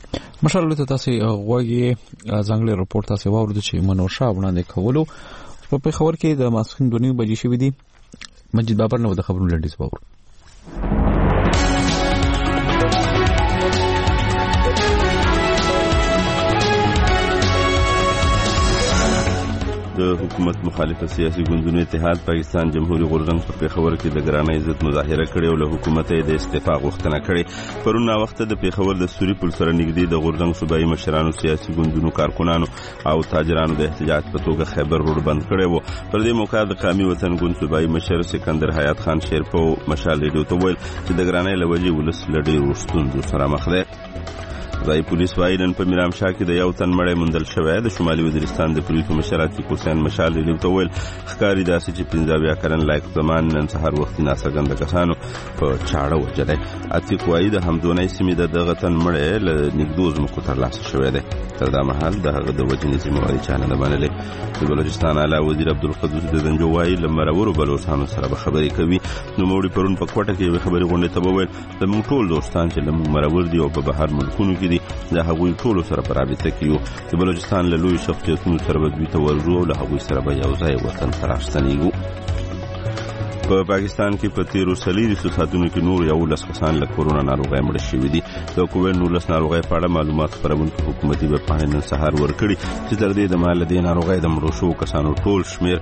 مشالله ته تاسو غوږی ځانګړي رپورت تاسو واورئ چې منور شاه وړاندې کولو په پیښور کې د ماسخین 2:30 بجې شوې دي. مجید بابر نو د خبرونو لنډیز باور. د حکومت مخالفه سیاسي ګوندونو اتحاد پاکستان جمهوریت غورځنګ په پیښور کې د ګرانۍ عزت مظاهره کړې او له حکومت یې د استعفا غوښتنه کړې. پرون وخت د پیښور د سوري پل سره نږدې د غورځنګ صوبایي مشرانو، سیاسي ګوندونو کارکونانو او تاجرانو د احتجاج په توګه خیبر روډ بند کړی و. پر دې موقع د قومي وطن ګوند صوبایي مشر سکندر حیات خان شیرپو مشال ریډیو ته ویل چې د ګرانۍ له وجې ولس له ډېرو ستونزو سره مخ دی. ځای پولیس وايي نن په میرامشاه کې د یو تن مړی موندل شوی. د شمالي وزیرستان د پولیسو مشر عتیق حسین مشال ریډیو ته ویل ښکاري داسې چې 15 کلن لایق زمان نن سهار وختي ناڅرګنده کسانو په چاړه وژلی. عتیق وايي د همدونۍ سیمې د دغه تن مړی له نږدو ځمکو ترلاسه شوی دی. تر دا مهال د هغه د وژنې ذمهواري چا نه ده منلې. د بلوچستان اعلی وزیر عبدالقدوس د زنجو وايي له مرورو بلوچستانو سره به خبرې کوي. نوموړي پرون په کوټه کې یوې خبرې غونډې ته وویل زموږ ټول دوستان چې له موږ مرور دي او په بهر ملکونو کې دي د هغوی ټولو سره په رابطه کې یو. د بلوچستان له لوی شخصیتونو سره به دوی ته ورځو او له هغوی سره به یو ځای وطن ته راستنېږو. په پاکستان کې په تیرو 4 ساعتونو کې نور 11 کسان له کورونا ناروغۍ مړه شوي دي. د کووډ-19 ناروغۍ په اړه معلومات خپرونکو حکومتي ویبپاڼې نن سهار ورکړي چې تر دې دمه له دې ناروغۍ د مړو شوو کسانو ټول شمېر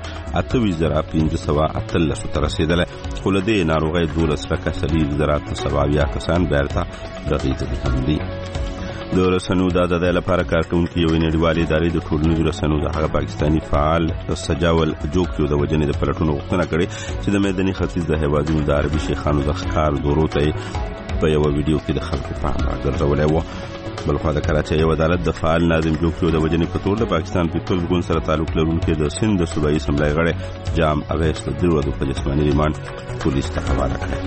28,518 ته رسېدلی، خو له دې ناروغۍ 12,470 کسان بیرته رغېدلي هم دي. د رسنیو د ازادۍ لپاره کارکوونکي یوې نړیوالې ادارې د ټولنیزو رسنیو د هغه پاکستاني فعال سجاول جوکیو د وژنې د پلټنو غوښتنه کړې چې د میداني ختیځ د هیوادونو د عربي شیخانو د ښکار دورو ته په یوه ویډیو کې د خلکو پام راګرځولی و. بلخوا د کراچۍ یو عدالت د فعال ناظم جوکیو د وژنې په تور د پاکستان پیپلز ګوند سره تعلق لرونکي د سند د صوبایي اسمبلۍ غړی جام اویس د 3 ورځو په جسماني ریمانډ پولیس ته حواله کړی.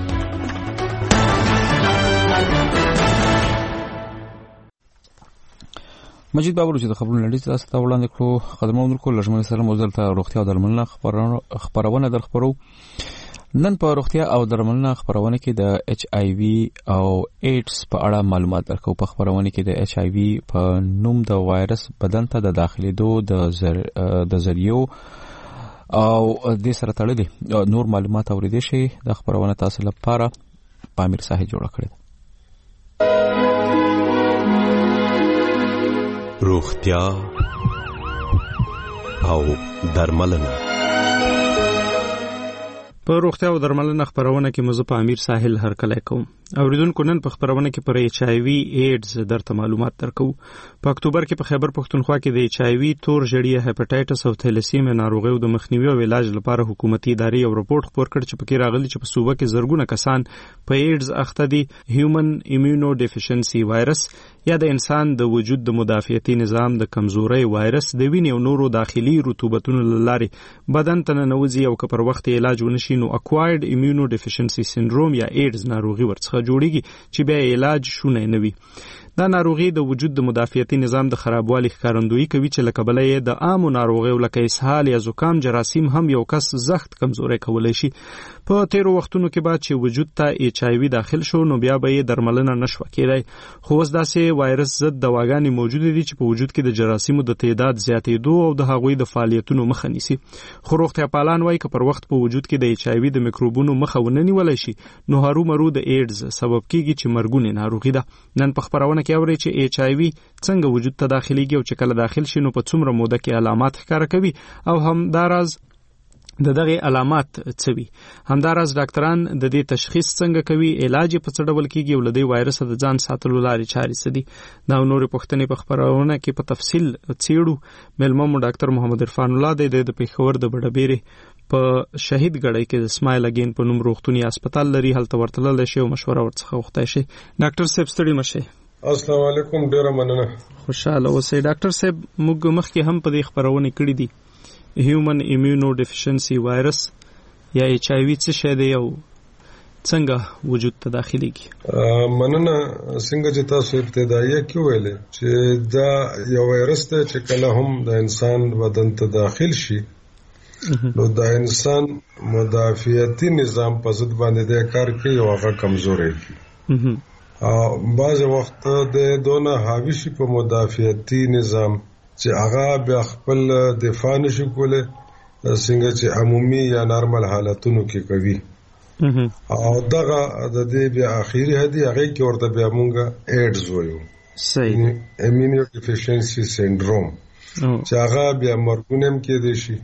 مجید بابر چې د خبرونو لړۍ تاسو ته وړاندې کړو. قدمونو کول لږمن سره موزل ته روغتیا او درملنه خبرونه درخبرو. نن په روغتیا او درملنه خبرونه کې د HIV او AIDS په اړه معلومات درکو. په خبرونه کې د HIV په نوم د وایرس بدن ته د داخليدو د ذریعو او د سره تړلي نور معلومات اوریدل شي. د خبرونه تاسو لپاره پامیر صاحب جوړ کړی. روغتیا او درملنه. په روغتیا او درملنه خبرونه کې مزه په امیر ساحل هرکلی کوم. اوریدونکو نن په خبرونه کې پر HIV ایډز درته معلومات درکو. په اکتوبر کې په خیبر پښتونخوا کې د HIV تور ژړیا هپاتایټس او تھیلیسیمیا ناروغیو د مخنیوي او علاج لپاره حکومتي ادارې یو رپورت خپور کړ چې پکې راغلي چې په صوبه کې زرګونه کسان په ایډز اخته دي. هیومن ایمیونو ډیفیشنسي وایرس یا د انسان د وجود د مدافعتي نظام د کمزوري وایرس د وینې او نورو داخلي رطوبتونو لارې بدن ته ننوځي او که پر وخت علاج ونشي نو اکوایرډ ایمیونو ډیفیشنسي سندروم یا ایډز ناروغي ورڅخه جوړیږي چې بیا علاج شونې نه وي. دا ناروغي د وجود د مدافعتي نظام د خرابوالي ښکارندویي کوي چې لکه بلې د عامو ناروغیو لکه اسهال یا زکام جراثیم هم یو کس زخت کمزوري کولای شي. په تیرو وختونو کې بعد چې وجود ته HIV داخل شو نو بیا به یې درملنه نشو کېدای. خو اوس داسې وایرس ضد دواګانې موجود دي چې په وجود کې د جراثیمو د تعداد زیاتېدو او د هغوی د فعالیتونو مخه نیسي. خو روغتیا پالان وایي که پر وخت په وجود کې د HIV د میکروبونو مخه ونه نیولای شي نو هرومرو د ایډز سبب کیږي چې مرګونې ناروغي ده. نن په خبرونه کې اوري چې HIV څنګه وجود ته داخليږي او چې کله داخل شي نو په څومره موده کې علامات ښکاره کوي او همداراز دغه علامات څه وي. همداراز ډاکټران د دې تشخیص څنګه کوي، علاج په څه ډول کیږي او له دې وایرس د ځان ساتلو لارې چارې څه دي. دا نور پوښتنې په خبرونه کې په تفصیل څېړو. ملمو ډاکټر محمد عرفان الله د پیښور د بډبېرې په شهید ګړی کې د اسماعیل اگین په نوم روغتونی هسپتال لري. هلته ورتلل شي او مشوره ورڅخه وغوښتای شي. ډاکټر صاحب ستړي مشه. السلام علیکم، ډیره مننه. خوشاله اوسئ. ډاکټر صاحب موږ مخکې هم په دې خبرونه کړې دي هیومن ایمیونو ډیفیشنسي وایرس یا HIV څه شی دی او څنګه وجود ته داخليږي؟ مننه. څنګه چې تاسو ابتدایي کې ویلې چې دا یو وایرس دی چې کله هم د انسان بدن ته داخل شي نو د انسان مدافعتي نظام په ضد باندې د کار کوي او هغه کمزوري کی. بعض وخت د دونه حاوی شي په مدافعتي نظام چې هغه بیا خپل دفاع نشي کولای څنګه چې عمومي یا نارمل حالتونو کې کوي او دغه د دې بیا اخیری هدي هغه کې ورته بیا مونږه ایډز وایو صحیح ایمونو ډیفیشنسي سندروم چې هغه بیا مرګونم کې دي شي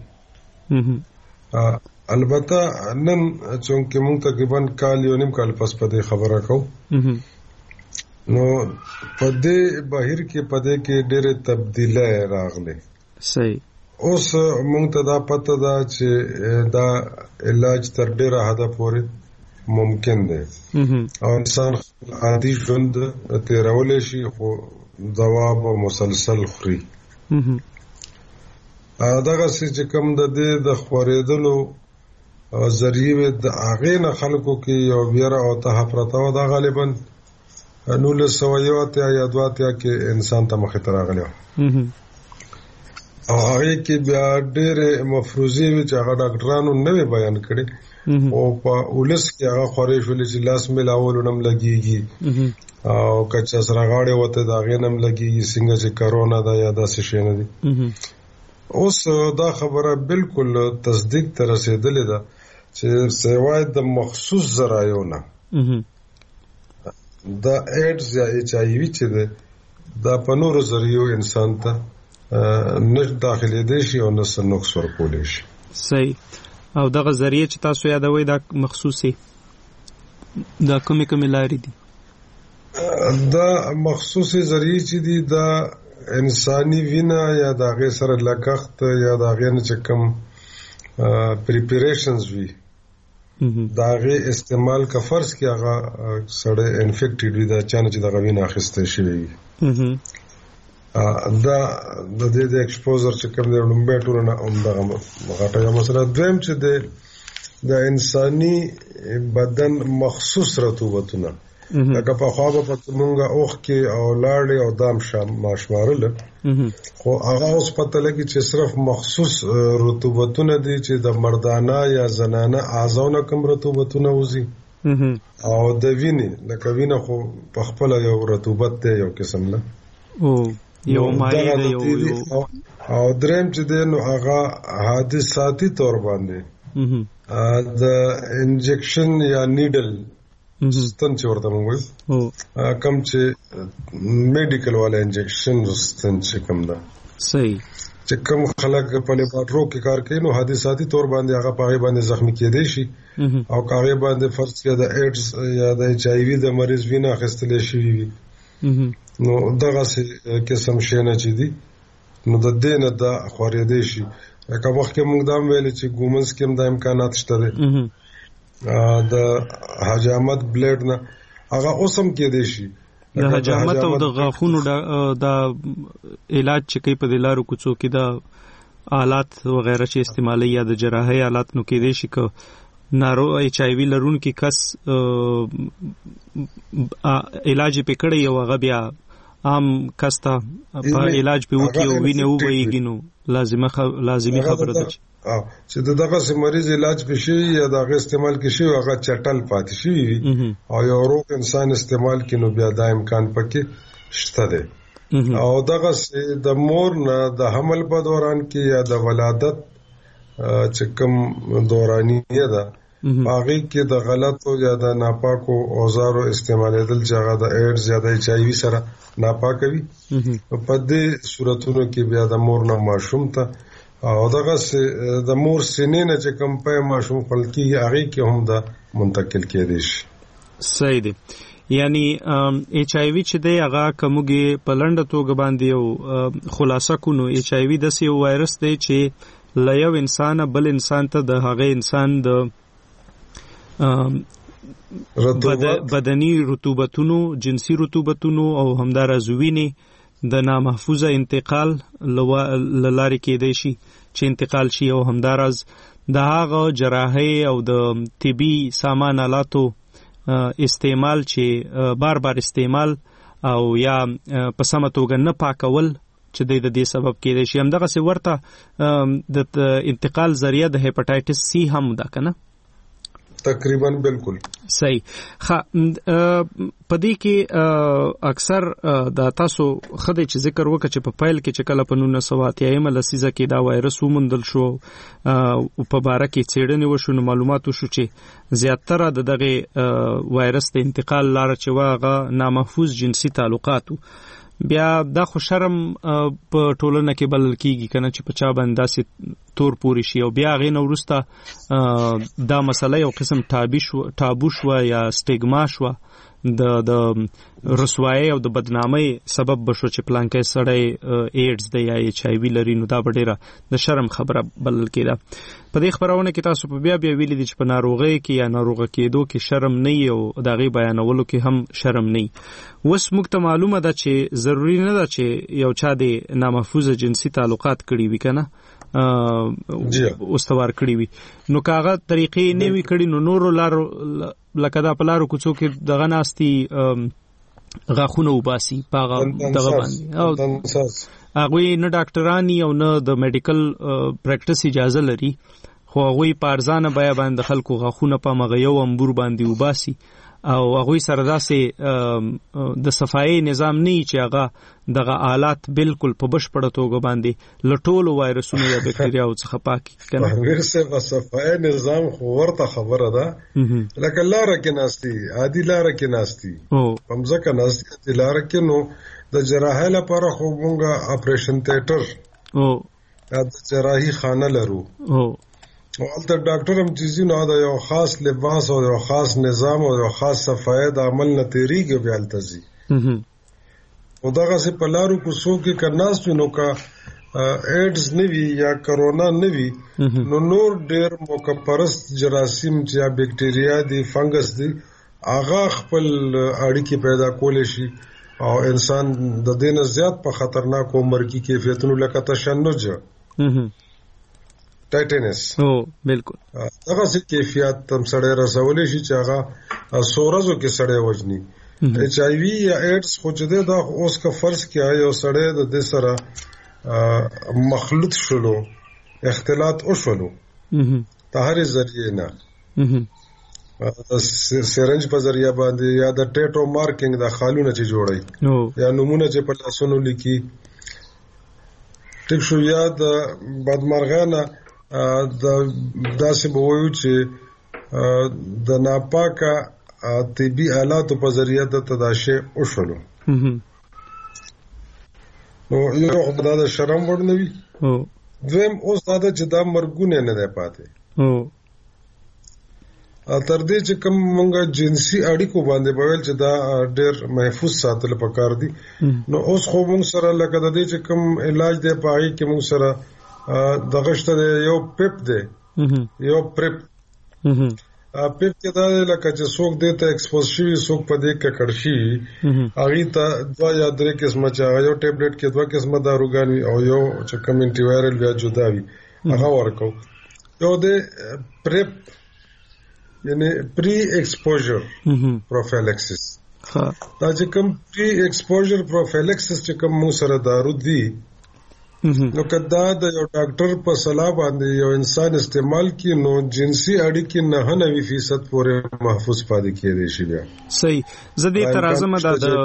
البته نن چې موږ تقریبا کال یو نیم کال پس په دې خبره کوو نو په دې بهیر کې په دې کې ډېرې تبدیلۍ راغلي صحیح اوس موږ ته دا پته ده چې دا علاج تر ډېره حده پورې ممکن دی او انسان عادي ژوند تیرولی شي خو دوا به مسلسل خوري دغه چې کوم د دې د خورېدلو ذریعه د هغې نه خلکو کې یو ویره او تهه پرته وه دا غالبا 1980 یا 2000 کې انسان ته مخې ته راغلی او هغې کې بیا ډېرې مفروضې وې چې هغه ډاکټرانو نه وې بیان کړې او په ولس کې هغه خورې شولې چې لاس میلاولو نه هم لګېږي او که چا سره غاړې وته د هغې نه هم لګېږي څنګه چې کرونا ده یا داسې شی نه دي اوس دا خبره بالکل تصدیق ته رسېدلې ده چې سوای د مخصوص ذرایعو نه دا ایډز یا ایچ آی وي چې ده دا په نورو ذریعو انسان ته نه داخلېدی شي او نه څه نقص ورکولی شي صحیح او دغه ذریعه چې تاسو یادوئ دا مخصوصي دا کومې لارې دي دا مخصوصي ذریعه چې دي دا انساني وینه یا د هغې سره لګښت یا د هغې نه چې کوم پریپریشنز وي د هغې استعمال که فرض کړي هغه سړی انفیکټډ وي د چا نه چې دغه وینه اخیستی شوې وي دا د دې د ایکسپوزر چې کوم دی لومبۍ ټولو نه همدغه غټه مسله دویم چې دی د انساني بدن مخصوص رطوبتونه لکه پخوا به پکې مونږه اوښکې او لاړې او دام ماشمارله خو هغه اوس پته لګي چې صرف مخصوص رطوبتونه دي چې د مردانه یا زنانه اعضاونه کوم رطوبتونه وځي او د وینې لکه وینه خو په خپله یو رطوبت دی یو قسم له یو مایع دی او دریم چې دی نو هغه حادثاتي طور باندې د انجکشن یا نیډل ستن چې ورته موږ وایو کوم چې میډیکل والا انجکشن ستن چې کوم ده صحیح چې کوم خلک په لیبارټرو کې کار کوي نو حادثاتي طور باندې هغه په هغې باندې زخمي کېدی شي او که هغې باندې فرض کړه د ایډز یا د ایچ آی وي د مریض وینه اخیستلی شوي وي نو دغسې قسم شیونه چې دي نو د دې نه دا خورېدی شي لکه مخکې موږ دا هم ویلې چې ګومنز کې هم دا امکانات شته دی د حجامت بلیډ نه هغه اوس هم کېدی شي د حجامت او د غاښونو دا علاج چې کوي په دې لارو کوڅو کې دا آلات وغیره چې استعمالوي یا د جراحۍ آلات نو کېدی شي که نارو ایچ آی وي لرونکي کس علاج یې پې کړی او هغه بیا عام کس ته په علاج پې وکړي او وینې وبهیږي نو لازمي خبره ده چې دغسې مریض علاج پې شوي یا د هغې استعمال کې شوي هغه چټل پاتې شوي وي او یو روغ انسان استعمال کړي نو بیا دا امکان پکې شته دی او دغسې د مور نه د حمل په دوران کې یا د ولادت چې کوم دورانیه ده هغې کې د غلطو یا د ناپاکو اوزارو استعمالېدل چې هغه د ایډز یا د ایچ آی وي سره ناپاکه وي په دې صورتونو کې بیا د مور نه ماشوم ته او دغسې د مور سینې نه چې کوم پی ماشوم خوړل کېږي هغې کې هم دا منتقل کېدی شي صحیح دی یعنی ایچ آی وي چې دی هغه که موږ په لنډه توګه باندې یو خلاصه کړو نو ایچ آی وي داسې یو وایرس دی چې له یو انسانه بل انسان ته د هغې انسان د بدني رطوبتونو جنسي رطوبتونو او همداراز وینې د نامحفوظه انتقال لارې کېدی شي چې انتقال شي او همداراز د هغه جراحۍ او د طبي سامان آلاتو استعمال چې بار بار استعمال او یا په سمه توګه نه پاکول چې د دې سبب کېدی شي همدغسې ورته د انتقال ذریعه د هیپاټایټس سی هم ده که نه تقریبا بالکل صحیح. پدې کې اکثر د تاسو خدای چې ذکر وکړي چې په فایل کې چې کله په 1980 لسیزه کې دا وایرس ومندل شو او په باره کې څېړنې وشو نو معلومات وشو چې زیاتره د دغه وایرس د انتقال لار چې واغه نامحفوظ جنسي تعلقاتو. بیا دا خو شرم په ټولنه کې بلل کیږي کنه چې په چا باندې داسې تور پوری شي او بیا غي نو ورسته دا مسله یو قسم تابو شو یا سټیګما شو د رسوایی او د بدنامۍ سبب بشو چې پلانکې سړی ایډز دی یا ایچ آی وی لري نو دا ډیره د شرم خبره بلل کېده. په دې خبرونه کې تاسو په بیا ویلي دي چې په ناروغي کې یا ناروغه کېدو کې شرم نه یو د غي بیانولو کې هم شرم نه. وس موږ ته معلومه ده چې ضروری نه ده چې یو چا د نامحفوظ جنسي تعلقات کړي وي کنه استوار کړی وي نو کاغه طریقې نه وی کړي نو نورو لارو لکه دا پلارو کوڅو کې دغه ناستي غاخونه وباسي پاغه دغه باندې او هغه نه ډاکټرانی او نه د میډیکل پریکټس اجازه لري خو هغه پارزانه بیا باندې خلکو غاخونه په مغیو امبور باندې وباسي او هغه سره داسې د صفایي نظام نه چې هغه دغه آلات بالکل په بشپړه توګه باندې لټولو وایرسونو یا بکټریاو څخه پاکي کنه ورسه په صفایي نظام خو ورته خبره ده لکه لاره کې ناشتي عادي لاره کې ناشتي همزکه ناشتي لاره کې نو د جراحي لپاره خو مونږه اپریشن تیټر او د جراحي خانه لرو او البته ډاکټر هم چیزي نه دا یو خاص لباس او یو خاص نظام او یو خاص صفایي د عمل نه تیریږي بیا التزي او دغه سه پلارو کو سو کې کرناس نو کا ایډز نیوی یا کرونا نیوی نو نور ډیر موکپرست جراثیم یا بکټریا دي فنګس دي اغه خپل اړیکې پیدا کول شي او انسان د دینه زیات په خطرناک عمر کې کیفیتونو لکه تشنج ټایټنس بالکل هغه څه کیفیت تم سره رسولې شي چې هغه سورزو کې سره وجني ایچ آی وی یا ایډز خو چې دا اوس کا فرض کیا یو سره د دې سره مخلوط شلو اختلاط او شلو طاهر ذریعہ نه سرنج په ذریعہ باندې یا د ټیټو مارکینګ د خالونه چې جوړي یا نمونه چې په لاسونو لیکي ټیک شو یا د بدمرغانه د داسې بووي چې د ناپاکه طبي آلاتو په ذریعہ د تداشه او شلو نو یو خدای د شرم ورنوي دویم اوس دا چې دا مرګونه نه ده پاتې تر دې چې کوم مونږه جنسي اړیکو باندې بویل چې دا ډېر محفوظ ساتل پکار دي نو اوس خو مونږ سره لکه د دې چې کوم علاج دی پای کې مونږ سره دغه شته یو پپ دی یو پرپ پپ کې دا لکه چې څوک دې ته ایکسپوز شي څوک په دې کې کړشي هغه ته دوا یا درې قسمه چې یو ټابلیټ کې دوا قسمه داروګان وي او یو چې کمنټي وایرل بیا جدا وي هغه ورکو یو دې پرپ یعنی پری ایکسپوژر پروفیلیکسس دا چې کوم پری ایکسپوژر پروفیلیکسس چې کوم مو سره دارو دي نو کدا د یو ډاکټر په صلاح باندې یو انسان استعمال کی نو جنسي اړیکې 99% پورې محفوظ پاتې کېږي شي بیا صحیح زدي ترازمه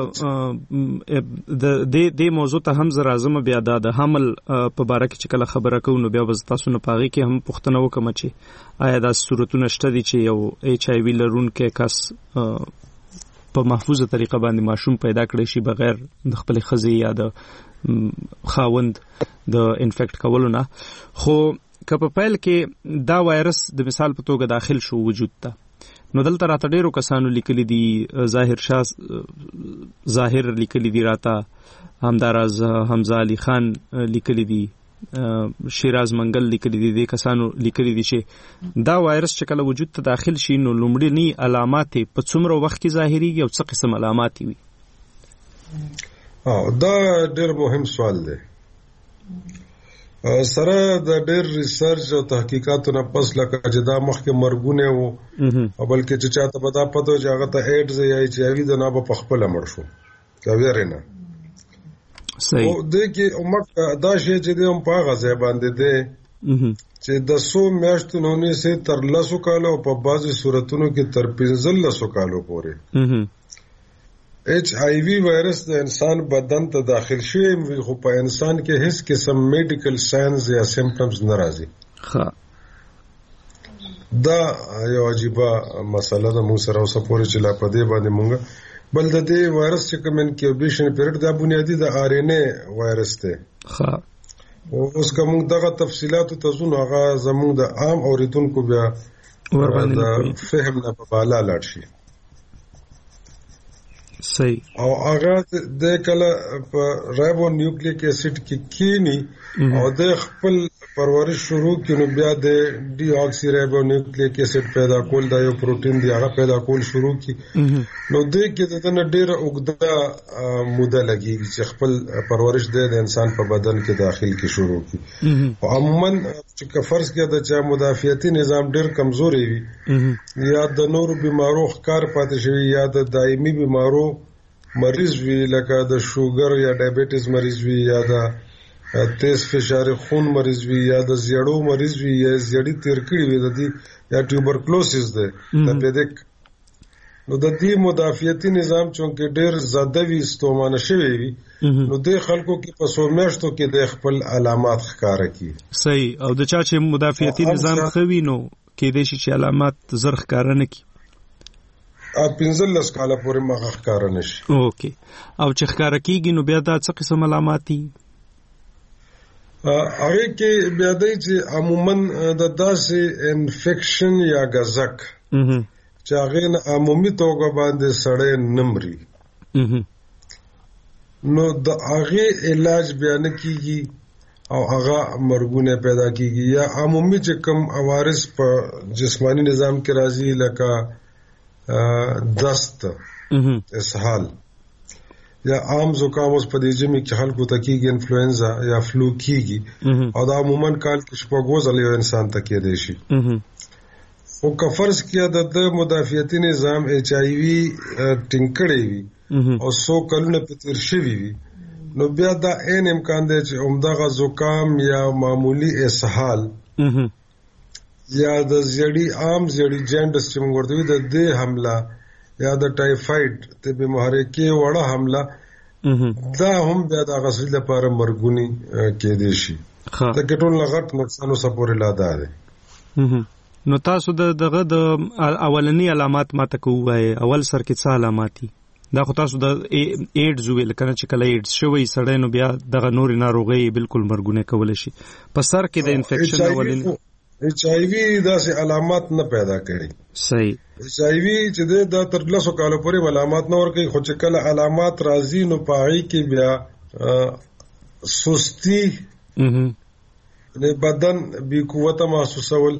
د موضوع ته هم زرازمه بیا د حمل په باره کې چې کله خبره کوو نو بیا تاسو نه پاغي کې هم پوښتنه وکم چې آیا دا صورتونه شته دي چې یو ایچ آی وی لرونکي کس په محفوظه طریقه باندې ماشوم پیدا کړی شي بغیر د خپل خزي یا د خاوند د انفیکټ کولو نه خو کله په پیل کې دا وایرس د مثال په توګه داخل شو وجود ته نو دلته راته ډیرو کسانو لیکلي دي ظاهر لیکلي دي راته همداراز حمزه علي خان لیکلي دي شیراز منګل لیکلي دي د کسانو لیکلي دي چې دا وایرس چې کله وجود ته داخل شي نو لومړني علامات په څومره وخت کې ظاهريږي او څه قسم علامات وي دا ډېر مهم سوال دی سره د ډېر ریسرچ او تحقیقاتو نه پس لکه چې دا مخکې مرګونه وو او بلکې چې چاته پتا پته چې هغه ته ایډز یا ایچ آی وی د نه په خپل مړ شو کوي نه صحیح او د کې عمر دا شی چې د هم په غزه باندې ده چې د 100 میاشتو نه سه تر 10 کالو په بعضي صورتونو کې تر 15 کالو پورې HIV وایرس د انسان بدن ته داخل شي خو په انسان کې هیڅ قسم میډیکل ساينز یا سیمپټمز ناراضي. دا یو عجیبه مسله ده مو سره اوسه پورې چې لا پدې باندې مونږ بل د دې وایرس چې کوم انکیوبیشن پیریډ دا بنیادی د RNA وایرس دی. اوس کوم دغه تفصيلات ته زونه هغه زموږ د عام اوریدونکو بیا ورباندې فهم نه په بالا لاړ شي. صحیح. او هغه د کله په رایبو نیوکلیک اسید کې کینی او د خپل پرورش شروع کینو بیا د ډي اکسی رایبو نیوکلیک اسید پیدا کول دا یو پروتین دی هغه پیدا کول شروع کی نو د کې د ډیره اوږده موده لګیږي چې خپل پرورش د انسان په بدن کې داخل کی شروع کی. او عموما چې فرض کې د چا مدافعتي نظام ډیر کمزوري وي یا د نور بیمارو ښکار پاتې شوی یا د دایمي بیمارو مریض وی لکه د شوګر یا ډایبټیز مریض وی یا د تیز فشار خون مریض وی یا د زیړو مریض وی یا زیړی تیر کړي وي د دې یا ټیوبرکلوسیس ده د پیدک نو د دې مدافعتي نظام چونکه ډیر زده وي ستومانه شوی وي نو د خلکو کې په سومیاشتو کې د خپل علامات ښکارا کی. صحیح. او د چا چې مدافعتي نظام خوي نو کې د شي چې علامات زر ښکارا نه کی 15 کاله پورې مخه ښکارا نشي. اوکې. او چې ښکارا کیږي نو بیا دا څه قسم علامات دي؟ هغه کې بیا د چې عموما د داسې انفیکشن یا غزک چې هغه عمومي توګه باندې سړی نمري نو د هغه علاج بیان کیږي او هغه مرګونه پیدا کیږي یا عمومي چې کوم عوارض په جسمانی نظام کې راځي لکه دست اسهال یا عام زکام اوس په دې جمع کې خلکو ته کېږي انفلوئنزا یا فلو کېږي او دا عموما کال کې شپږ ځله یو انسان ته کېدی شي. او که فرض کړه د مدافعتي نظام HIV ټینګړی وي او 100 کلونه په تیر شوی وي نو بیا دا عین امکان دی چې عمدغه زکام یا معمولی اسهال یا د زیړی عام زیړی جاندس چې موږ ورته وي د دې حمله یا د ټایفاید ته به محرکه وړه حمله دا هم بیا د غسل لپاره مرګونی کېدې شي. دا ټول لغت نقصانو سپورې لا ده. نو تاسو دغه د اولنی علامات ماته کوی اول سر کې څه علامات دي؟ دا خو تاسو د ایډز ویل کنه چې کله ایډز شوی سړی نو بیا دغه نور ناروغي بالکل مرګونه کول شي. په سر کې د انفیکشن اولنی HIV داسې علامات نه پیدا کړي. صحیح. HIV چې د تر 10 کالو پورې علامات نه ورکړي خو چې کله علامات راځي نو پای کې بیا سستی د بدن بی قوت محسوسول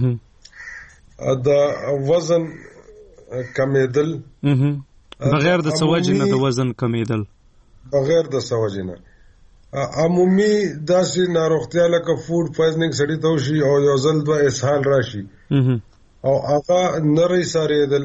د وزن کمیدل بغیر د سوجنه د وزن کمیدل بغیر د سوجنه عمومي داسې ناروغتیا لکه فود پویزنینګ سړی ته وشي او یو ځل دوه اسهال راشي او هغه نری ساریدل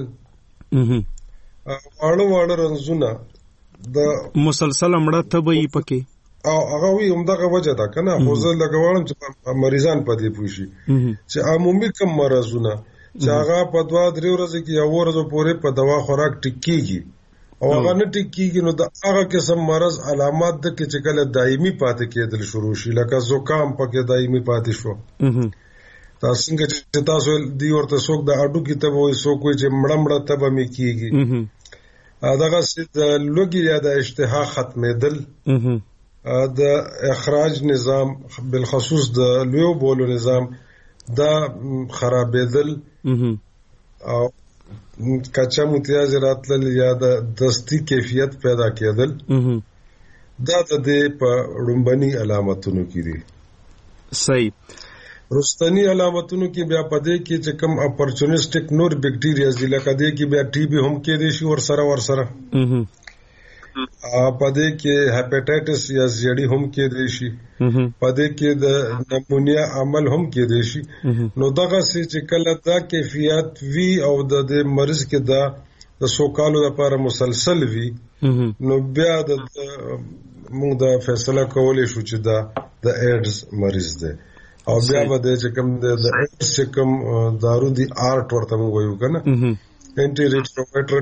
واړه رنځونه د مسلسل مړه تبي پکې او هغه وي همدغه وجه ده کنه خو زه لګوالم چې مریضان پدې پوښي چې عمومي کوم مرزونه چې هغه په 2-3 ورځې کې یو ورځ پورې په دوا خوراک ټیکيږي او هغه نه ټیکيږي نو د هغه قسم مرز علامات د کې چې کله دایمي پاتې کېدل شروع شي لکه زکام پکې دایمي پاتې شو تاسو څنګه چې تاسو دی ورته څوک د اډو کې ته وایي څوک چې مړمړه تبه مې کیږي دغه د لوګي یا د اشتها ختمېدل د اخراج نظام بالخصوص د لویو بولو نظام دا خرابېدل او کچا متیاز راتل یا د دستی کیفیت پیدا کېدل دا د دې په لومبني علامتونو کې دي. صحیح. رستنی علامتونو کې بیا پدې کې چې کوم اپورچونیسټک نور بیکټیریا ځله کده کې بیا ټي بي هم کې دي شي ور سره پدې کې هپاتایټس یا زیړی هم کې دي شي پدې کې د نمونیا عمل هم کې دي شي نو دغه چې کله دا کیفیت وی او د مریض کې دا د سوکالو لپاره مسلسل وی نو بیا موږ دا فیصله کولای شو چې دا د ایډز مریض دی او بیا به د چې کوم د چې کوم دارو دی آرټ ورته موږ وایو کنه انټي ریټرووایرل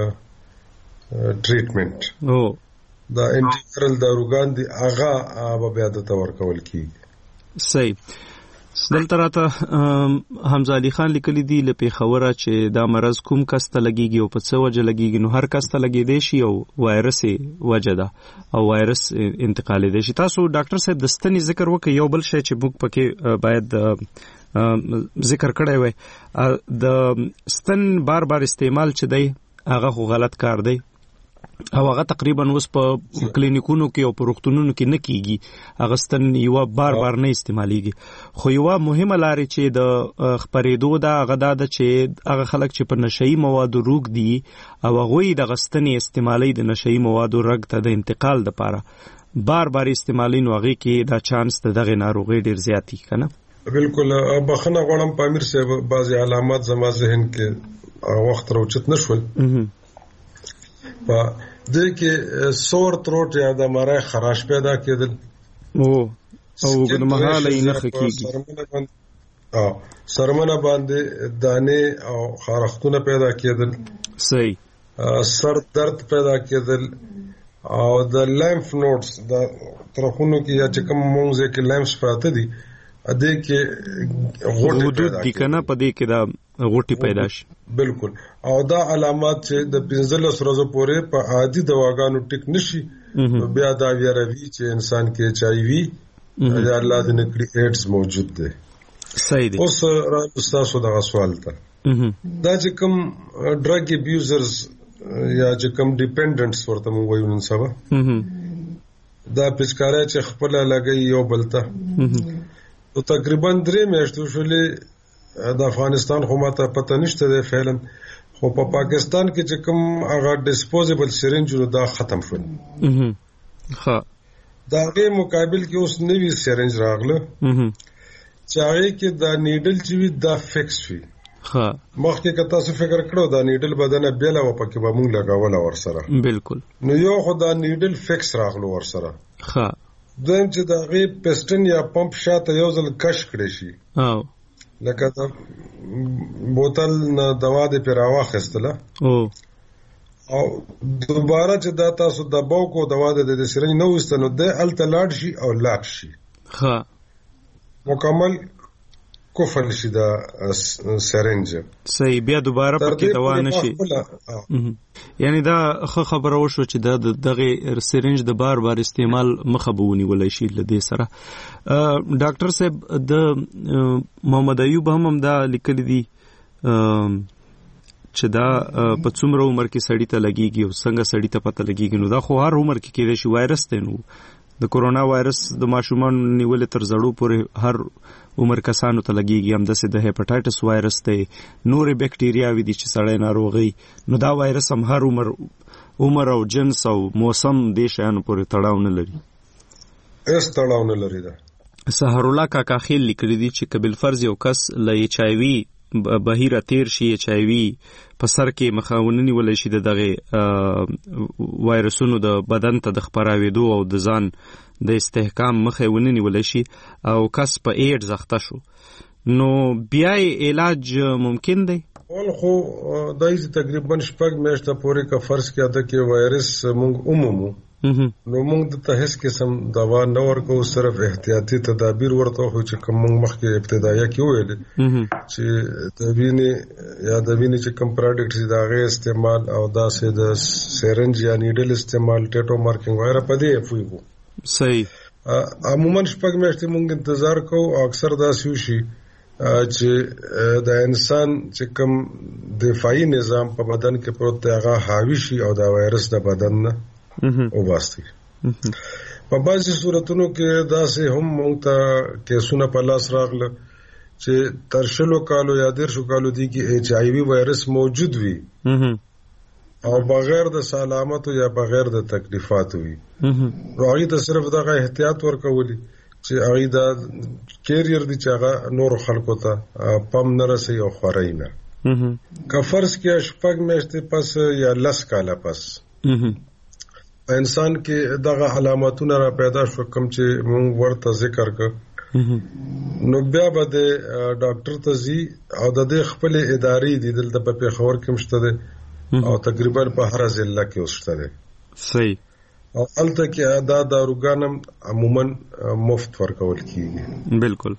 ټریټمنټ دا انټي وایرل داروګان دی هغه به بیا د تور کول کیږي. صحیح. دلته راته حمزه علي خان لیکلی دی له پیښوره چې دا مرض کوم کس ته لګیږي او په څه وجه لګیږي. نو هر کس ته لګیدای شي او وایرس وجه ده او وایرس انتقالیدای شي. تاسو ډاکټر صاحب د ستنې ذکر وکړئ. یو بل شی چې موږ پکې باید ذکر کړی وای د ستن بار بار استعمال چې دی هغه خو غلط کار دی او هغه تقریبا اوس په کلینیکونو کې او په روغتونونو کې نه کیږي. هغه ستن یو بار بار نه استعمالېږي. خو یو مهمه لارې چې د خپرېدو دا هغه دا ده چې هغه خلک چې په نشئی موادو روږ دي او هغوی د غستنې استعمالي د نشئی موادو رګ ته د انتقال لپاره بار بار استعمالي نو هغه کې دا چانس د دغه ناروغي ډیر زیاتی کنه. بالکل. بخنه غواړم پامیر صاحب بعضی علامات زما ذهن کې وخت راوچت نشول. په دې کې سور تروټ یا د مړای خراش پیدا کېدل او ګنمحاله یې نخ کېږي. سرمنه باندې دانه او خارختونه پیدا کېدل. صحیح. سر درد پیدا کېدل او د لیمف نوډز د ترخونو کې یا چې کوم مونږه کې لیمفز پراته دي اده کې غوټي پیدا دي کنه په دې کې دا غوټي پیدا شي. بالکل. او دا علامات چې د 15 ورځې پورې په عادي دواګانو ټیک نشي بیا دا ویروي چې انسان کې ایچ آی وی یا الله دې نکړي ایډز موجود دی. صحیح دی. اوس تاسو دا سوال ته دا چې کوم ډرګ ابیوزرز یا چې کوم ډیپندنټس ورته مونږ وایو نن سبا دا پچکارای چې خپل لګي یو بلته او تقریبا 3 میاشتې شولې د افغانستان خو ماته پته نشته دی فعلا خو په پاکستان کې چې کوم هغه ډیسپوزیبل سرنجونه دا ختم شول. دا غي مقابل کې اوس نوی سرنج راغله چې هغه کې دا نیډل چې دا فکس وي. مخکې که تاسو فکر کړو دا نیډل بدنه بیل او پکې به مونږ لګاول ورسره. بالکل. نو یو خو دا نیډل فکس راغلو ورسره. دویم چې دا غي پسټن یا پمپ شاته یو ځل کش کړی شي لکه دا بوتل نه دوا دې پر واخستله او دوباره چې دا تاسو دباو کو دوا دې سرنج نو وستنو د التلاړ شي او لاک شي. مکمل کوفل شي دا سرنج. صحیح. بیا دوباره پکې دوا نشي. یعنی دا خبره وشو چې دا دغه سرنج د بار بار استعمال مخبونی ولای شي لدې سره. ډاکټر صاحب د محمد ایوب هم دا لیکل دي چې دا په څومره عمر کې سړی ته لګيږي او څنګه سړی ته پته لګيږي. نو دا خو هر عمر کې کېدای شي وایرس دی. نو د کورونا وایرس د ماشومان نیولې تر زړو پورې هر عمر کسانو ته لګيږي. هم د هپاتایټس وایرس دی نورې بکټیریاوي دي چې سړی ناروغي. نو دا وایرس هم هر عمر او جنس او موسم دې شیانو پورې تړاو نه لري. اس تړاو نه لري. دا سحر الله کاکا خیل لیکلي دي چې قبل فرض یو کس ل ایچ آی وی بهیره تیر شي ایچ آی وی په سر کې مخاوننی ولې شي دغه وایرسونو د بدن ته د خپراوېدو او د ځان د استحکام مخاوننی ولې شي او کس په ایډز اخته شو نو بیا علاج ممکن دی. ول خو دای تقریبا 6 میاشتې پورې کا فرض کې اده کې وایرس مونږ عمومو نو مونږ د هیڅ قسم دوا نه ورکو صرف احتیاطي تدابیر ورته خو چې کوم مخکې ابتدایي کې ویل چې د وینې چې کوم پروډکټس دا غي استعمال او دا سه د سرنج یا نیډل استعمال ټیټو مارکینګ وغیرہ پدې افویګو. صحیح. عموما 6 میاشتې مونږ انتظار کوو او اکثر دا شي چې د انسان چې کوم دفاعي نظام په بدن کې پروت دی هغه حاوی شي او دا وایرس د بدن نه او واسطي. په بعضي صورتونو کې دا سه هم مونږ ته کیسونه په لاس راغله چې تر 10 کالو یا 13 کالو دي کې ایچ آی وی وایرس موجود وي او بغیر د سلامت یا بغیر د تکلیفات وي. راغی ته صرف دغه احتیاط ورکولي چې هغه دا کیریئر دي چې هغه نور خلکو ته پم نه رسي او خورای نه. که فرض کې 6 میاشتې پس یا 10 کاله پس انسان کې دغه علامتونه را پیدا شو کوم چې موږ ورته ذکر کړ نو بیا به د ډاکټر ته ځي او د خپل ادارې دي دلته په پیښور کې مشته ده او تقریبا په هر ضلع کې وشته ده. صحیح. او البته کې دا داروګانم عموما مفت ورکول کیږي. بالکل.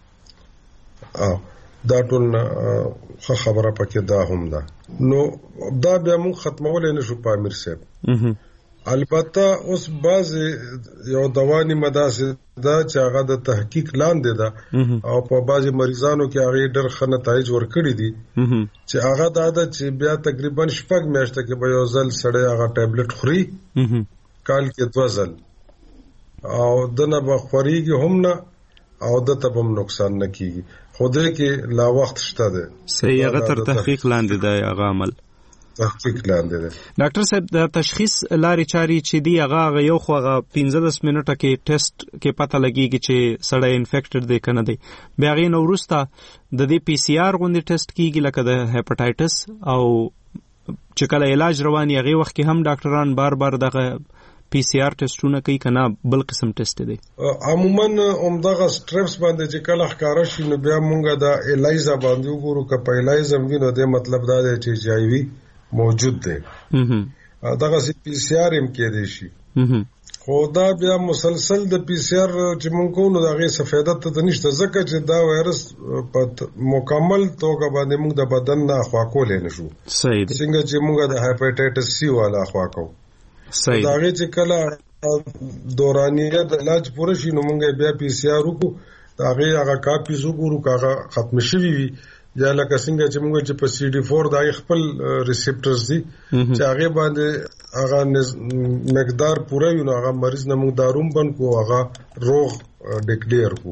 دا ټول خبره پکې دا هم ده. نو دا بیا موږ ختمولای نشو په امیر صاحب. البته اوس بعض یو دواني مداسه دا چې هغه د تحقیق لاندې ده او په بعض مریضانو کې هغه ډېر ښه نتایج ورکړي دي چې هغه دا ده چې بیا تقریبا 6 میاشتې کې به یو ځل سړی هغه ټابلیټ خوري کال کې 2 ځل او دنه به خوريږي هم نه او د تبم نقصان نه کیږي. خوده کې لا وخت شته ده. صحیح. هغه تر تحقیق لاندې ده هغه عمل. تحقیق لاندې ده. ډاکټر صاحب د تشخیص لارې چاري چې دی هغه یو خو هغه 15 منټه کې ټیسټ کې پته لګیږي چې سړی انفیکټډ دی کنه دی. بیا غي نو ورسته د دې پی سی آر غوندي ټیسټ کیږي لکه د هپاتایټس او چې کله علاج رواني هغه وخت کې هم ډاکټران بار دغه پی سی آر ټیسټونه کوي کنه بل قسم ټیسټ دی. عموما همدغه سټریپس باندې چې کله ښکارا شي نو بیا مونږه د الایزا باندې وګورو که په الایزا وینو د مطلب دا دی چې جی وی موجود دی. دغه سی پی سی آر هم کې دی شي. خو دا بیا مسلسل د پی سی آر چې مونږ کوو نو دغه سفیدت ته نشته ځکه چې دا وایرس په مکمل توګه باندې مونږ د بدن نه خوا کولای نشو. صحیح دی. څنګه چې مونږ د هپاتایټس سی والا خوا کوو. صحیح. دا چې کله دورانیه د علاج پوره شي نو مونږ بیا پی سی آر وکړو دا هغه کاپی وګورو کاغه ختم شوی وي یا لکه څنګه چې مونږ چې په سی ډي 4 دا خپل ریسپټرز دي چې هغه باندې هغه مقدار پوره وي نو هغه مریض نه مونږ داروم بن کو هغه روغ ډیکلیئر کو.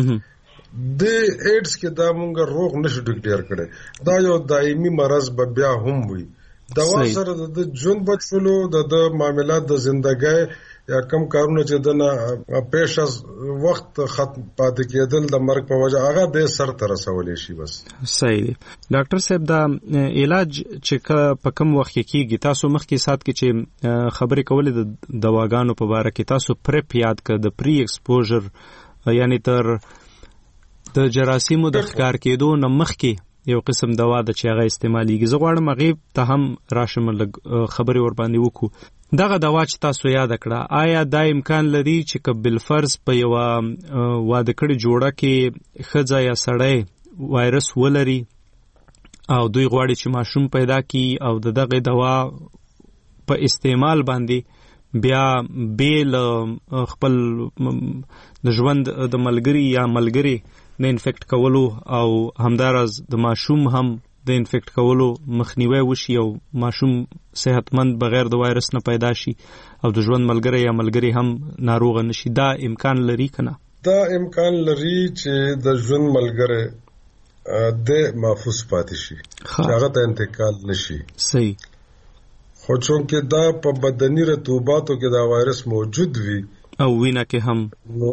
د ایډز کې دا مونږ روغ نشو ډیکلیئر کړي. دا یو دایمي مرض به بیا هم وي. دوا سره د ژوند بچولو د معاملات د ژوندۍ یا کم کارونه چې دنه پېښ از وخت ختم پاتې کېدل د مرګ په وجه هغه به سر ته رسولې شي بس. صحیح دی. ډاکټر صاحب دا علاج چې په کوم وخت کې کیږي تاسو مخکې سات کې چې خبرې کولې د دواګانو په اړه کې تاسو پرپ یاد کړ د پری ایکسپوژر یعنی تر د جراثیمو د ښکار کېدو نه مخکې یو قسم دوا د چې هغه استعماليږي. زه غواړم هغه ته هم راشم خبرې ور باندې وکړو. دغه دوا چې تاسو یاد کړه آیا دا امکان لري چې کبل فرض په یو واده کړي جوړه کې خځه یا سړی وایرس ولري او دوی غواړي چې ماشوم پیدا کړي او دغه دوا په استعمال باندې بیا بیل خپل د ژوند د ملګری یا ملګری نه انفیکټ کولو او همدارز د ماشوم هم د انفیکټ کولو مخنیوي وشي او ماشوم صحتمند بغیر د وایرس نه پیدا شي او د ژوند ملګری یا ملګری هم ناروغ نشي. دا امکان لري کنه؟ دا امکان لري چې د ژوند ملګری د محفوظ پاتې شي چې هغه ته انتقال نشي. صحیح. خو چونکه دا په بدني رطوباتو کې دا وایرس موجود وي او وینه کې هم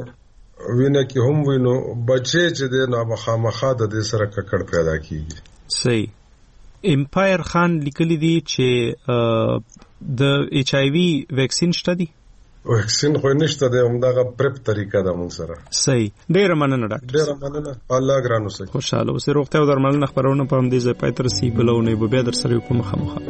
وینو بچي چې د نابخامخه د دې سره ککړ پیدا کیږي. صحیح. امپایر خان لیکلی دی چې د ایچ آی وی ویکسین شته دی؟ ویکسین خو نشته دی، همدغه پرپ طریقه ده مونږ سره. صحیح. ډیره مننه ډاکټر. ډیره مننه. الله ګران اوسئ. خوشاله اوسئ. روغتیا او درملنه خبرونه په همدې ځای پای ته رسیږي. بلونه به بیا در سره یو کومه مخه.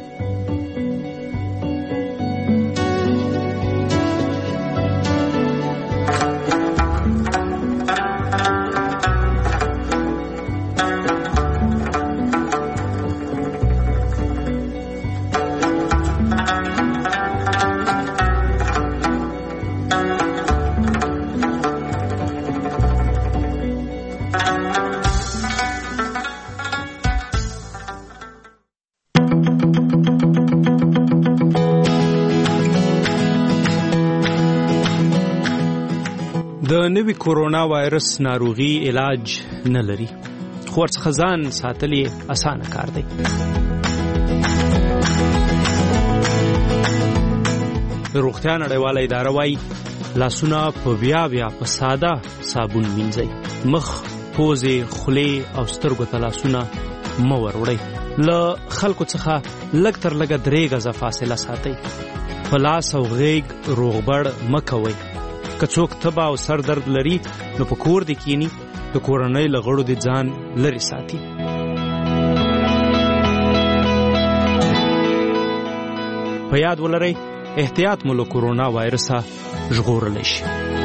د نوی کورونا وایرس ناروغي علاج نه لري، خو ورڅخه ځان ساتل یې اسانه کار دی. روغتیا نړیواله اداره وايي لاسونه په بیا په ساده صابون مینځئ. مخ، پوزې، خولې او سترګو ته لاسونه مه وروړئ. له خلکو څخه لږ تر لږه 3 غزه فاصله ساتئ. په لاس او غیږ روغبړ مه کوئ. که څوک تبه او سر درد لري نو په کور دې کینی، د کورنۍ له غړو دې ځان لرې ساتي. په یاد ولرئ احتیاط مو له کورونا وایرسه ژغورلی شي.